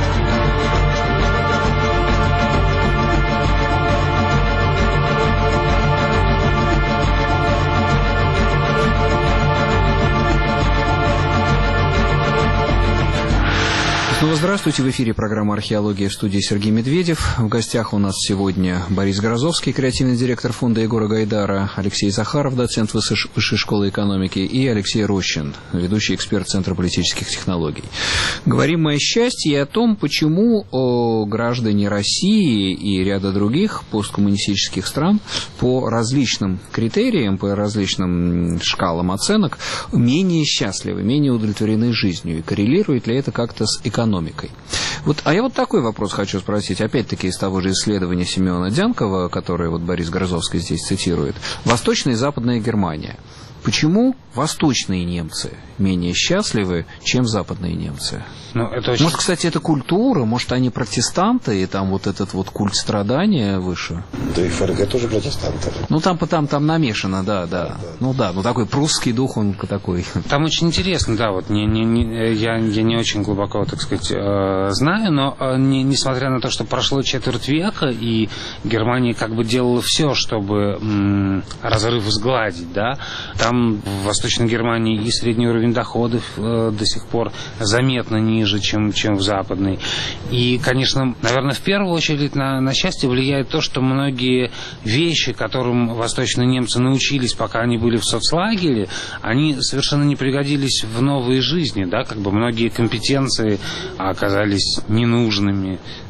S2: Снова здравствуйте. В эфире программа «Археология», в студии Сергей Медведев. В гостях у нас сегодня Борис Грозовский, креативный директор фонда Егора Гайдара, Алексей Захаров, доцент Высшей школы экономики, и Алексей Рощин, ведущий эксперт Центра политических технологий. Говорим мы о счастье и о том, почему о, граждане России и ряда других посткоммунистических стран по различным критериям, по различным шкалам оценок менее счастливы, менее удовлетворены жизнью. И коррелирует ли это как-то с экономикой? экономикой. Вот, а я вот такой вопрос хочу спросить, опять-таки из того же исследования Семена Дянкова, которое вот Борис Грозовский здесь цитирует. Восточная и Западная Германия. Почему восточные немцы менее счастливы, чем западные немцы?
S3: Ну, это очень...
S2: Может, кстати, это культура, может, они протестанты, и там вот этот вот культ страдания выше?
S4: Да и ФРГ тоже протестанты.
S2: Ну, там, там, там намешано, да, да, да. Ну, да, ну, такой прусский дух, он такой.
S3: Там очень интересно, да, вот не, не, не, я, я не очень глубоко, так сказать, э, знаю, но э, не, несмотря на то, что прошло четверть века, и Германия как бы делала все, чтобы м, разрыв сгладить, да, там в Восточной Германии и средний уровень доходов э, до сих пор заметно ниже, чем, чем в Западной. И, конечно, наверное, в первую очередь на, на счастье влияет то, что многие вещи, которым восточные немцы научились, пока они были в соцлагере, они совершенно не пригодились в новой жизни, да, как бы многие компетенции оказались ненужными,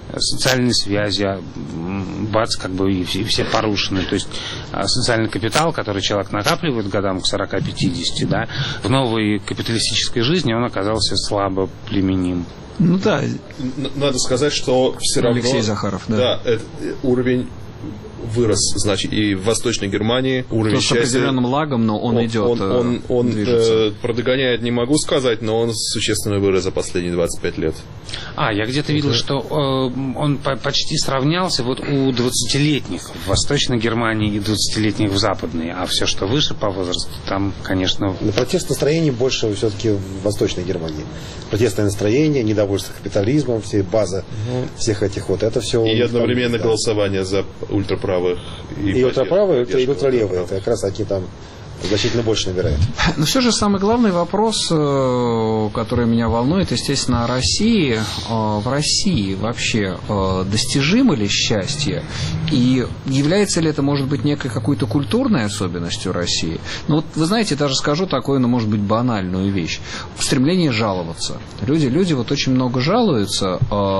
S3: социальные связи, бац, как бы и все, и все порушены. То есть социальный капитал, который человек накапливает годам к сорока-пятидесяти, да, в новой капиталистической жизни он оказался слабо применим.
S2: Ну да.
S5: Надо сказать, что все равно...
S2: Алексей Захаров, да.
S5: Да, это, уровень вырос, значит, и в Восточной Германии уровень
S2: счастья... с определенным лагом, но он, он идет,
S5: Он, он, он э, продогоняет, не могу сказать, но он существенно вырос за последние двадцать пять лет.
S3: А, я где-то видел, что э, он по- почти сравнялся вот у двадцатилетних в Восточной Германии и двадцатилетних в Западной, а все, что выше по возрасту, там, конечно...
S4: Но протест настроений больше все-таки в Восточной Германии. Протестное настроение, недовольство капитализмом, все база угу. всех этих вот, это все...
S5: И одновременно
S4: там,
S5: голосование за ультраправых. И,
S4: и ультраправые, и ультралевые, это как раз они там значительно больше набирают.
S2: Но все же самый главный вопрос, который меня волнует, естественно, о России. В России вообще достижимо ли счастье? И является ли это, может быть, некой какой-то культурной особенностью России? Ну вот, вы знаете, даже скажу такую, ну, может быть, банальную вещь. Стремление жаловаться. Люди, люди вот очень много жалуются.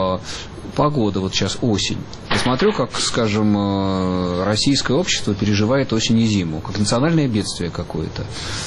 S2: Погода, вот сейчас осень. Я смотрю, как, скажем, российское общество переживает осень и зиму, как национальное бедствие какое-то.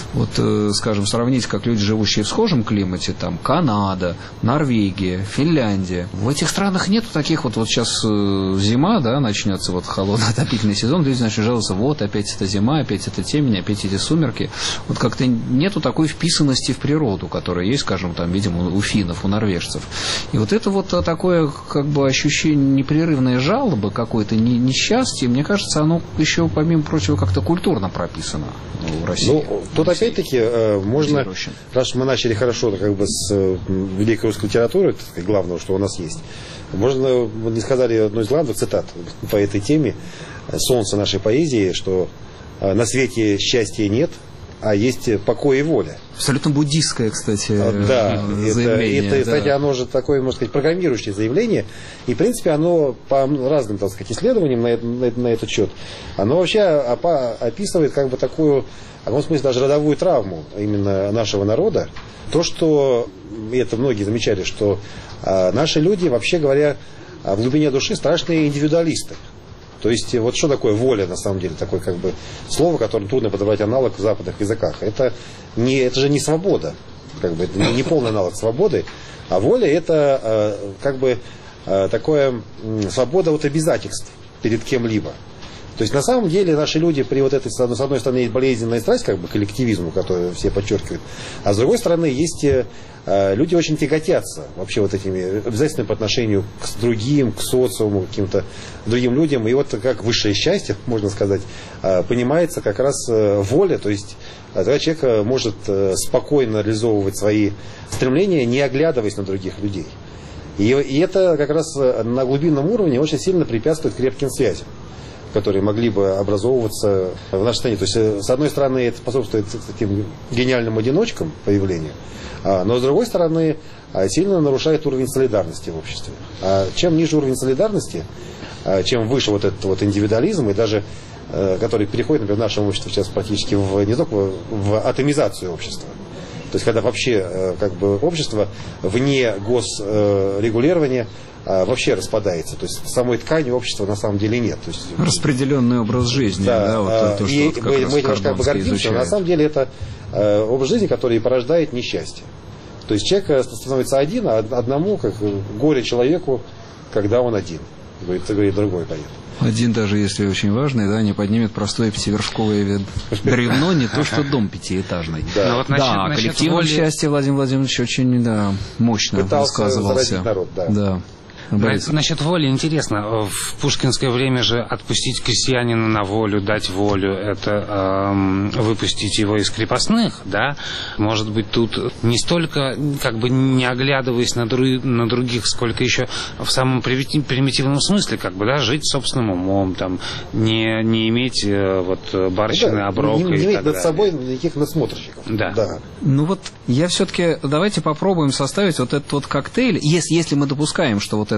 S2: Вот, скажем, сравнить, как люди, живущие в схожем климате, там, Канада, Норвегия, Финляндия. В этих странах нет таких вот, вот сейчас зима, да, начнется вот холодный отопительный сезон, люди начнут жаловаться, вот, опять это зима, опять это темень, опять эти сумерки. Вот как-то нету такой вписанности в природу, которая есть, скажем, там, видимо, у финнов, у норвежцев. И вот это вот такое, как бы, ощущение непрерывной жалобы, какое-то несчастье, мне кажется, оно еще, помимо прочего, как-то культурно прописано в России.
S4: Ну, тут опять-таки можно, раз мы начали хорошо как бы с великой русской литературы, так сказать, главного, что у нас есть, можно, мы не сказали одну из главных цитат по этой теме, солнце нашей поэзии, что на свете счастья нет, а есть покой и воля.
S2: Абсолютно буддистское, кстати,
S4: да,
S2: заявление.
S4: Это, это,
S2: да.
S4: Кстати, оно же такое, можно сказать, программирующее заявление. И, в принципе, оно по разным, так сказать, исследованиям на, на, на этот счет, оно вообще описывает как бы такую, в каком смысле, даже родовую травму именно нашего народа. То, что, и это многие замечали, что а, наши люди, вообще говоря, в глубине души страшные индивидуалисты. То есть, вот что такое воля, на самом деле, такое как бы слово, которое трудно подобрать аналог в западных языках. Это, не, это же не свобода, как бы, это не, не полный аналог свободы, а воля это э, как бы э, такое э, свобода от обязательств перед кем-либо. То есть, на самом деле, наши люди при вот этой, с одной стороны, есть болезненная страсть, как бы, к коллективизму, которую все подчеркивают, а с другой стороны, есть э, люди очень тяготятся вообще вот этими обязательствами по отношению к другим, к социуму, к каким-то другим людям. И вот как высшее счастье, можно сказать, э, понимается как раз э, воля, то есть, тогда человек может э, спокойно реализовывать свои стремления, не оглядываясь на других людей. И, и это как раз на глубинном уровне очень сильно препятствует крепким связям, которые могли бы образовываться в нашей стране. То есть, с одной стороны, это способствует таким гениальным одиночкам появлению, но с другой стороны, сильно нарушает уровень солидарности в обществе. А чем ниже уровень солидарности, чем выше вот этот вот индивидуализм, и даже который переходит, например, в нашем обществе сейчас практически в, не только в, в атомизацию общества. То есть, когда вообще как бы, общество вне госрегулирования вообще распадается. То есть, самой ткани общества на самом деле нет. То есть,
S2: распределенный образ жизни.
S4: Да,
S2: да, вот то, что
S4: и
S2: вот как
S4: мы,
S2: раз
S4: мы немножко гордимся, но на самом деле это э, образ жизни, который и порождает несчастье. То есть, человек становится один, а одному, как горе человеку, когда он один. Говорит, говорит другой поэт.
S2: Один, даже если очень важный, да, не поднимет простое пятивершковое бревно, не то что дом пятиэтажный.
S4: Да,
S3: вот насчет,
S2: да
S3: насчет
S2: коллективное
S3: воли...
S2: счастье Владимир Владимирович очень, да, мощно
S4: пытался
S2: высказывался.
S4: народ, да.
S2: Да.
S3: На, насчет воли интересно. В пушкинское время же отпустить крестьянина на волю, дать волю, это эм, выпустить его из крепостных, да? Может быть, тут не столько, как бы не оглядываясь на, дру, на других, сколько еще в самом примитивном смысле, как бы, да, жить собственным умом, там, не, не иметь э, вот барщины,
S4: да,
S3: оброка
S4: не, не
S3: и
S4: иметь
S3: так
S4: над
S3: далее.
S4: собой никаких надсмотрщиков.
S3: Да.
S4: да.
S2: Ну вот, я все-таки, давайте попробуем составить вот этот вот коктейль, если, если мы допускаем, что вот это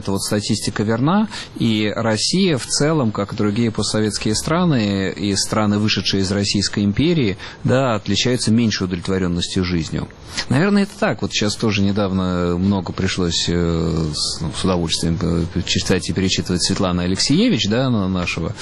S2: эта вот статистика верна, и Россия в целом, как и другие постсоветские страны, и страны, вышедшие из Российской империи, да, отличаются меньшей удовлетворенностью жизнью. Наверное, это так. Вот сейчас тоже недавно много пришлось ну, с удовольствием читать и перечитывать Светланы Алексеевич, да, нашего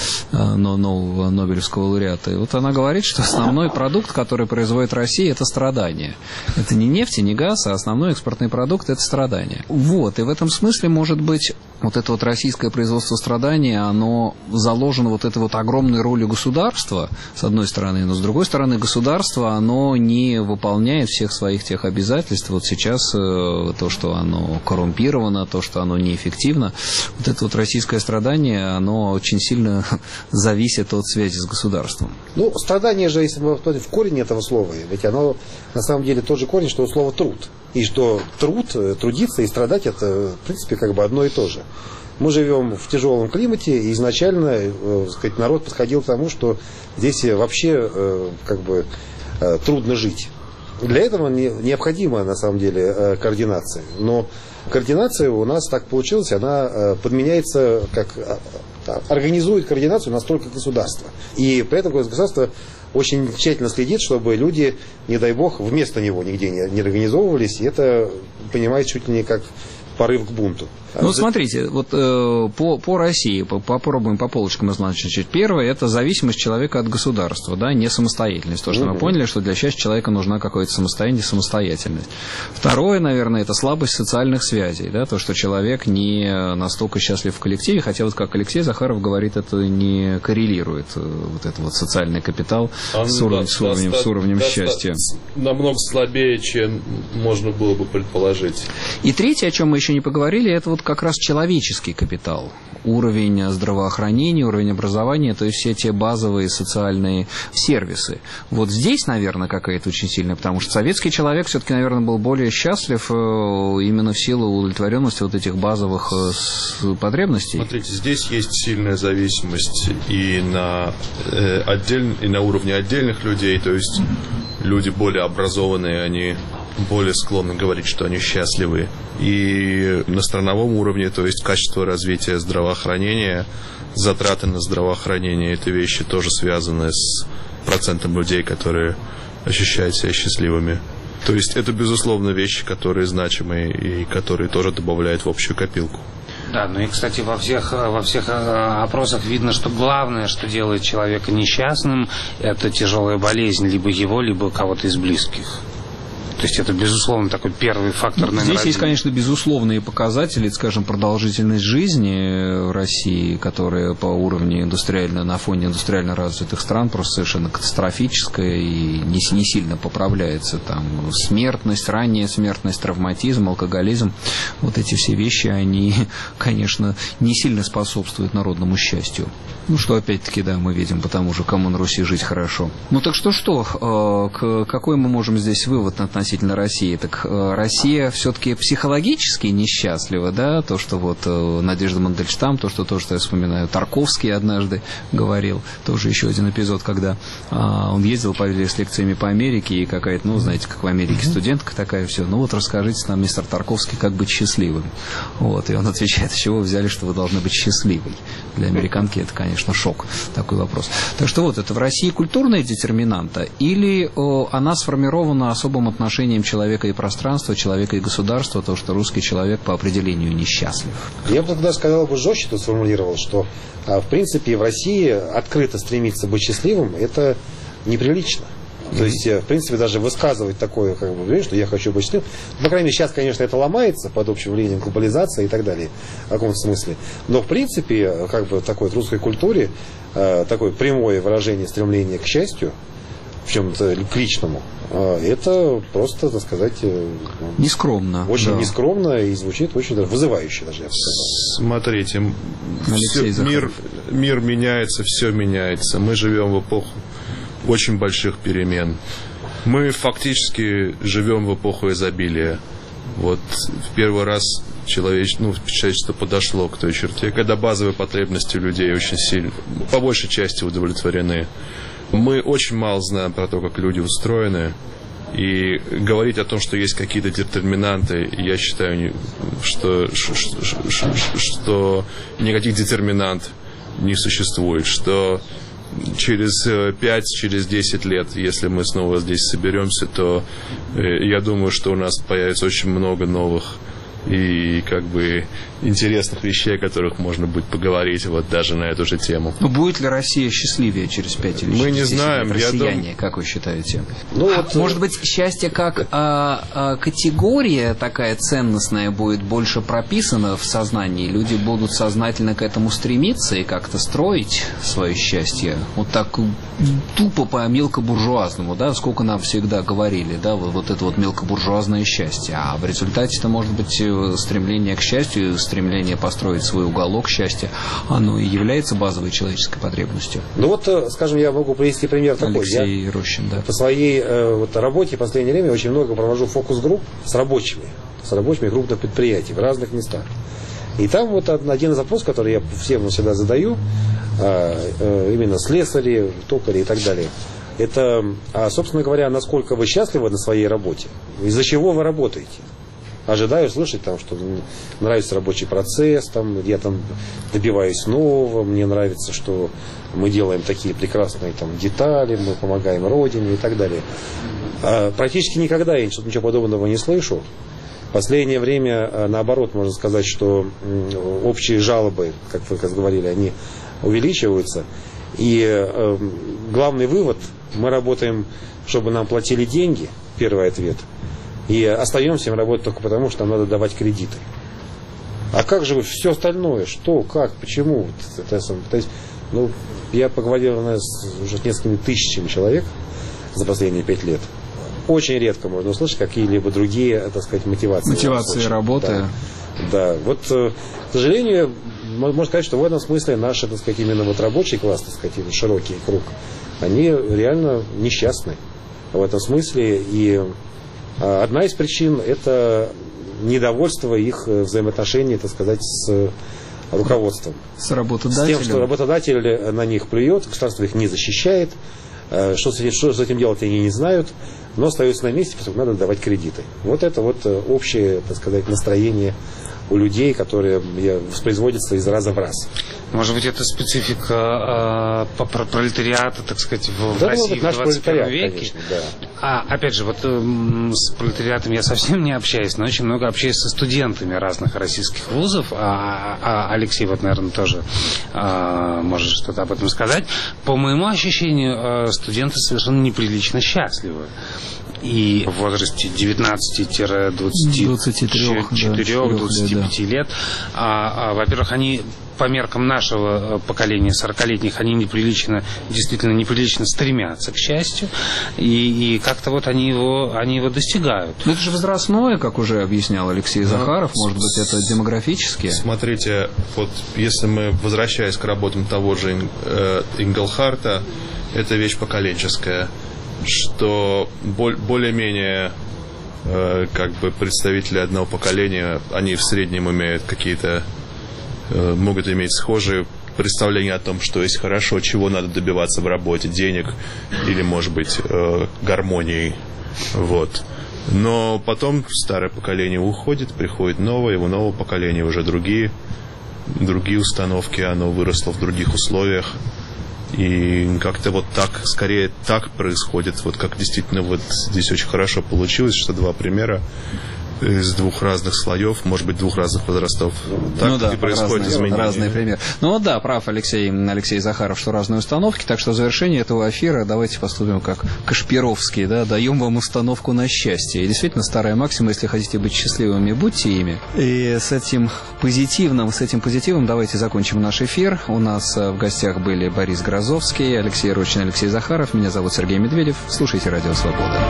S2: нового Нобелевского лауреата. И вот она говорит, что основной продукт, который производит Россия, это страдания. Это не нефть и не газ, а основной экспортный продукт – это страдания. Вот, и в этом смысле, может быть, вот это вот российское производство страдания, оно заложено вот этой вот огромной ролью государства, с одной стороны, но с другой стороны, государство, оно не выполняет всех своих тех обязательств. Вот сейчас э, то, что оно коррумпировано, то, что оно неэффективно, вот это вот российское страдание, оно очень сильно зависит от связи с государством.
S4: Ну, страдание же, если мы посмотрим в корень этого слова, ведь оно на самом деле тот же корень, что у слова труд. И что труд, трудиться и страдать, это, в принципе, как бы одно и то же. Мы живем в тяжелом климате, и изначально, э, сказать, народ подходил к тому, что здесь вообще э, как бы э, трудно жить. Для этого не, необходима, на самом деле, э, координация. Но координация у нас так получилась, она э, подменяется, как э, организует координацию настолько государство. И при этом государство очень тщательно следит, чтобы люди, не дай бог, вместо него нигде не, не организовывались, и это понимает чуть ли не как порыв к бунту.
S2: Ну, смотрите, вот э, по, по России, по, попробуем по полочкам значить. Первое – это зависимость человека от государства, да, не самостоятельность. То, что mm-hmm. мы поняли, что для счастья человека нужна какая-то самостоятельность, самостоятельность. Второе, наверное, это слабость социальных связей, да, то, что человек не настолько счастлив в коллективе, хотя вот как Алексей Захаров говорит, это не коррелирует, вот этот вот социальный капитал Он с, уровень, с уровнем, с уровнем счастья.
S5: Намного слабее, чем можно было бы предположить.
S2: И третье, о чем мы еще не поговорили, это вот как раз человеческий капитал, уровень здравоохранения, уровень образования, то есть все те базовые социальные сервисы. Вот здесь, наверное, какая-то очень сильная, потому что советский человек все-таки, наверное, был более счастлив именно в силу удовлетворенности вот этих базовых потребностей.
S5: Смотрите, здесь есть сильная зависимость и на, э, отдель... и на уровне отдельных людей, то есть люди более образованные, они более склонны говорить, что они счастливы. И на страновом уровне, то есть качество развития здравоохранения, затраты на здравоохранение, это вещи тоже связаны с процентом людей, которые ощущают себя счастливыми. То есть это, безусловно, вещи, которые значимы и которые тоже добавляют в общую копилку.
S3: Да, ну и, кстати, во всех, во всех опросах видно, что главное, что делает человека несчастным, это тяжелая болезнь либо его, либо кого-то из близких. То есть это, безусловно, такой первый фактор.
S2: Здесь
S3: номер один.
S2: Есть, конечно, безусловные показатели, скажем, продолжительность жизни в России, которая по уровню индустриально, на фоне индустриально развитых стран просто совершенно катастрофическая и не, не сильно поправляется. Там смертность, ранняя смертность, травматизм, алкоголизм, вот эти все вещи, они, конечно, не сильно способствуют народному счастью. Ну, что, опять-таки, да, мы видим, потому же, кому на Руси жить хорошо. Ну, так что-что, какой мы можем здесь вывод относительно России? Так Россия все-таки психологически несчастлива, да, то, что вот Надежда Мандельштам, то, что, то, что я вспоминаю, Тарковский однажды говорил, тоже еще один эпизод, когда он ездил по, с лекциями по Америке, и какая-то, ну, знаете, как в Америке студентка такая, все, ну, вот расскажите нам, мистер Тарковский, как быть счастливым. Вот, и он отвечает, с чего вы взяли, что вы должны быть счастливой? Для американки это, конечно, шок, такой вопрос. Так что вот, это в России культурная детерминанта, или о, она сформирована особым отношением человека и пространства, человека и государства, то, что русский человек по определению несчастлив?
S4: Я бы тогда сказал бы жестче, тут сформулировал, что в принципе в России открыто стремиться быть счастливым, это неприлично. То есть, в принципе, даже высказывать такое, как бы, что я хочу быть счастливым. По крайней мере, сейчас, конечно, это ломается под общим влиянием глобализации и так далее, в каком-то смысле. Но, в принципе, как бы такой в русской культуре, такое прямое выражение стремления к счастью, в чем-то к личному, это просто, так сказать,
S2: нескромно.
S4: Очень
S2: да.
S4: нескромно и звучит очень даже вызывающе, даже я бы сказал.
S5: Смотрите, все, мир, мир меняется, все меняется. Мы живем в эпоху очень больших перемен. Мы фактически живем в эпоху изобилия. Вот в первый раз человечество, ну, человечество подошло к той черте, когда базовые потребности у людей очень сильно, по большей части удовлетворены. Мы очень мало знаем про то, как люди устроены. И говорить о том, что есть какие-то детерминанты, я считаю, что, что, что никаких детерминант не существует, что через пять, через десять лет, если мы снова здесь соберемся, то я думаю, что у нас появится очень много новых и как бы интересных вещей, о которых можно будет поговорить вот даже на эту же тему.
S2: Но будет ли Россия счастливее через пять или через
S5: Мы не
S2: десять
S5: знаем,
S2: лет?
S5: я
S2: Россияне,
S5: дум...
S2: как вы считаете?
S4: Ну, вот...
S2: Может быть, счастье как а, а, категория такая ценностная будет больше прописана в сознании? Люди будут сознательно к этому стремиться и как-то строить свое счастье? Вот так тупо по-мелкобуржуазному, да, сколько нам всегда говорили, да, вот, вот это вот мелкобуржуазное счастье. А в результате это может быть стремление к счастью, стремление построить свой уголок счастья, оно и является базовой человеческой потребностью.
S4: Ну вот, скажем, я могу привести пример такой.
S2: Алексей
S4: я
S2: Рощин, да.
S4: По своей э, вот, работе в последнее время очень много провожу фокус-групп с рабочими, с рабочими крупных предприятий в разных местах. И там вот один из вопросов, который я всем всегда задаю, э, э, именно слесари, токари и так далее, это, а, собственно говоря, насколько вы счастливы на своей работе, из-за чего вы работаете. Ожидаю слышать, там, что нравится рабочий процесс, там, я там добиваюсь нового, мне нравится, что мы делаем такие прекрасные там, детали, мы помогаем Родине и так далее. А практически никогда я ничего подобного не слышу. В последнее время, наоборот, можно сказать, что общие жалобы, как вы говорили, они увеличиваются. И э, главный вывод, мы работаем, чтобы нам платили деньги, первый ответ. И остаемся им работать только потому, что нам надо давать кредиты. А как же вы все остальное? Что, как, почему? То есть, ну, я поговорил наверное, с уже несколькими тысячами человек за последние пять лет. Очень редко можно услышать какие-либо другие, так сказать, мотивации.
S2: Мотивации работы.
S4: Да, да. Вот, к сожалению, можно сказать, что в этом смысле наш, так сказать, именно вот рабочий класс, так сказать, широкий круг, они реально несчастны в этом смысле. И одна из причин – это недовольство их взаимоотношений, так сказать, с руководством.
S2: С работодателем.
S4: С тем, что работодатель на них плюет, государство их не защищает, что с, что с этим делать они не знают, но остаются на месте, потому что надо давать кредиты. Вот это вот общее, так сказать, настроение у людей, которые воспроизводятся из раза в раз.
S3: Может быть, это специфика э, пролетариата, так сказать, в,
S4: да,
S3: в России
S4: вот
S3: в двадцать первом веке.
S4: Конечно, да.
S3: А, опять же, вот э, с пролетариатом я совсем не общаюсь, но очень много общаюсь со студентами разных российских вузов. А, а Алексей, вот, наверное, тоже э, может что-то об этом сказать. По моему ощущению, э, студенты совершенно неприлично счастливы. И в возрасте девятнадцати-двадцати четырёх-двадцати пяти лет, а, а, во-первых, они по меркам нашего поколения, сорокалетних, они неприлично, действительно неприлично стремятся к счастью, и, и как-то вот они его, они его достигают.
S2: Но это же возрастное, как уже объяснял Алексей Захаров, может быть, это демографически?
S5: Смотрите, вот если мы, возвращаясь к работам того же э, Инглхарта, это вещь поколенческая, что более-менее э, как бы представители одного поколения, они в среднем имеют какие-то, э, могут иметь схожие представления о том, что есть хорошо, чего надо добиваться в работе, денег или, может быть, э, гармонии. Вот. Но потом старое поколение уходит, приходит новое, и у нового поколения уже другие, другие установки, оно выросло в других условиях. И как-то вот так, скорее так происходит, вот как действительно вот здесь очень хорошо получилось, что два примера из двух разных слоев, может быть, двух разных возрастов. Так
S2: ну да,
S5: и происходит
S2: разные,
S5: изменение.
S2: Разные примеры. Ну вот да, прав Алексей, Алексей Захаров, что разные установки. Так что в завершении этого эфира давайте поступим как Кашпировский, да, даем вам установку на счастье. И действительно, старая максима, если хотите быть счастливыми, будьте ими. И с этим позитивным, с этим позитивом давайте закончим наш эфир. У нас в гостях были Борис Грозовский, Алексей Рощин, Алексей Захаров. Меня зовут Сергей Медведев. Слушайте «Радио Свобода».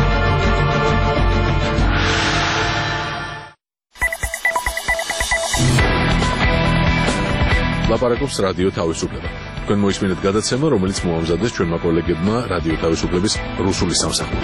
S1: ლაპარაკობს რადიო თავისუფლება. თქვენ მოისმინეთ გადაცემა, რომელიც მოამზადეს ჩვენმა კოლეგებმა რადიო თავისუფლების რუსული სამსახური.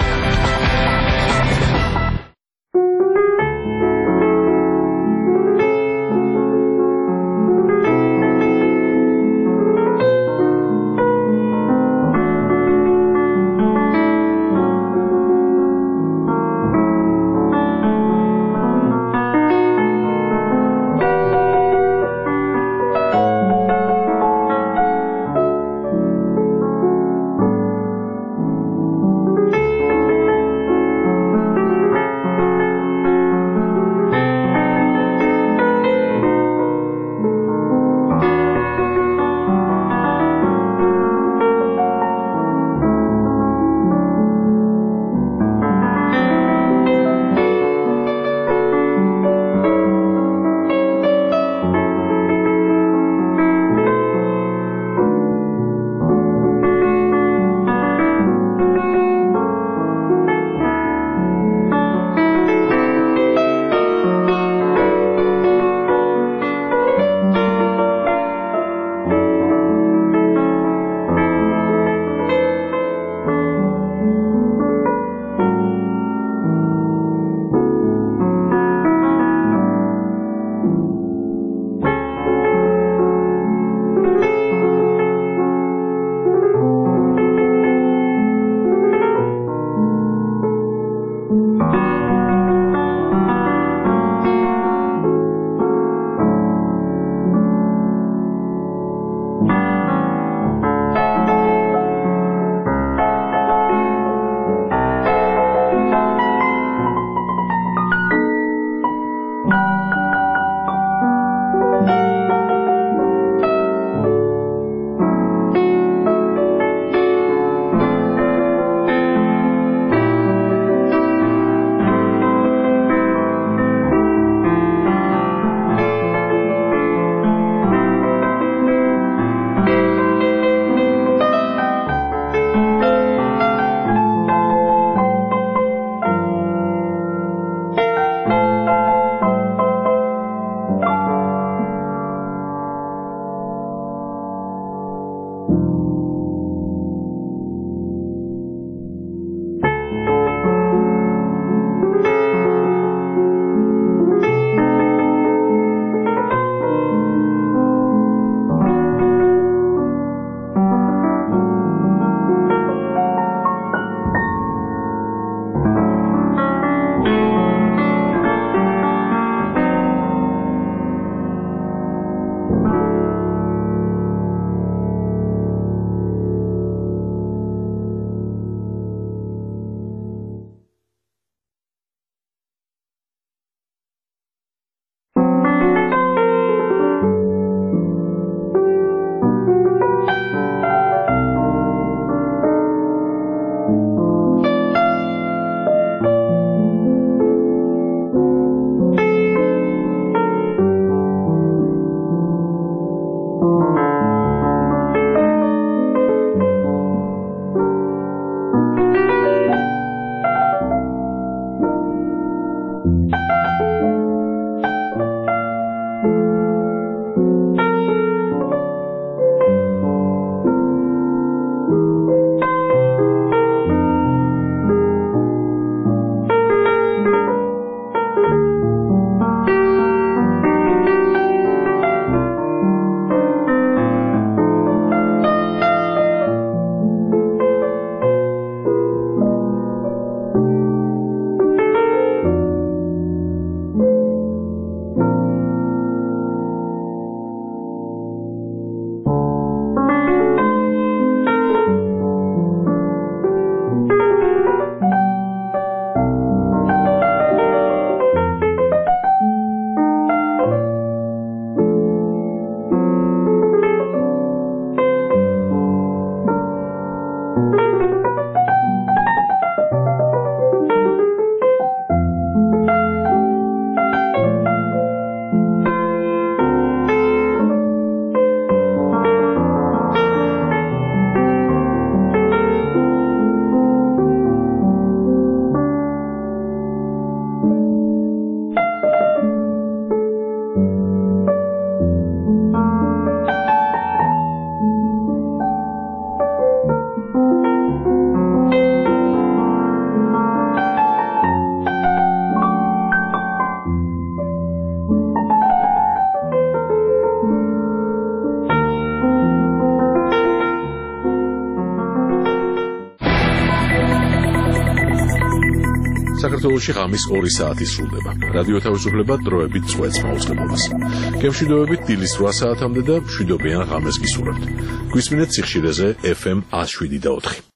S1: საქართველოში ღამის ორი საათი სრულდება. რადიო თავისუფლება დროებით წვეთს მაუწყებლობას. გემშვიდობებით დილის რვა საათამდე და მშვიდობიან ღამეს გისურვებთ. გვისმინეთ სიხშირეზე ეფ ემ ათს შვიდი და ოთხი.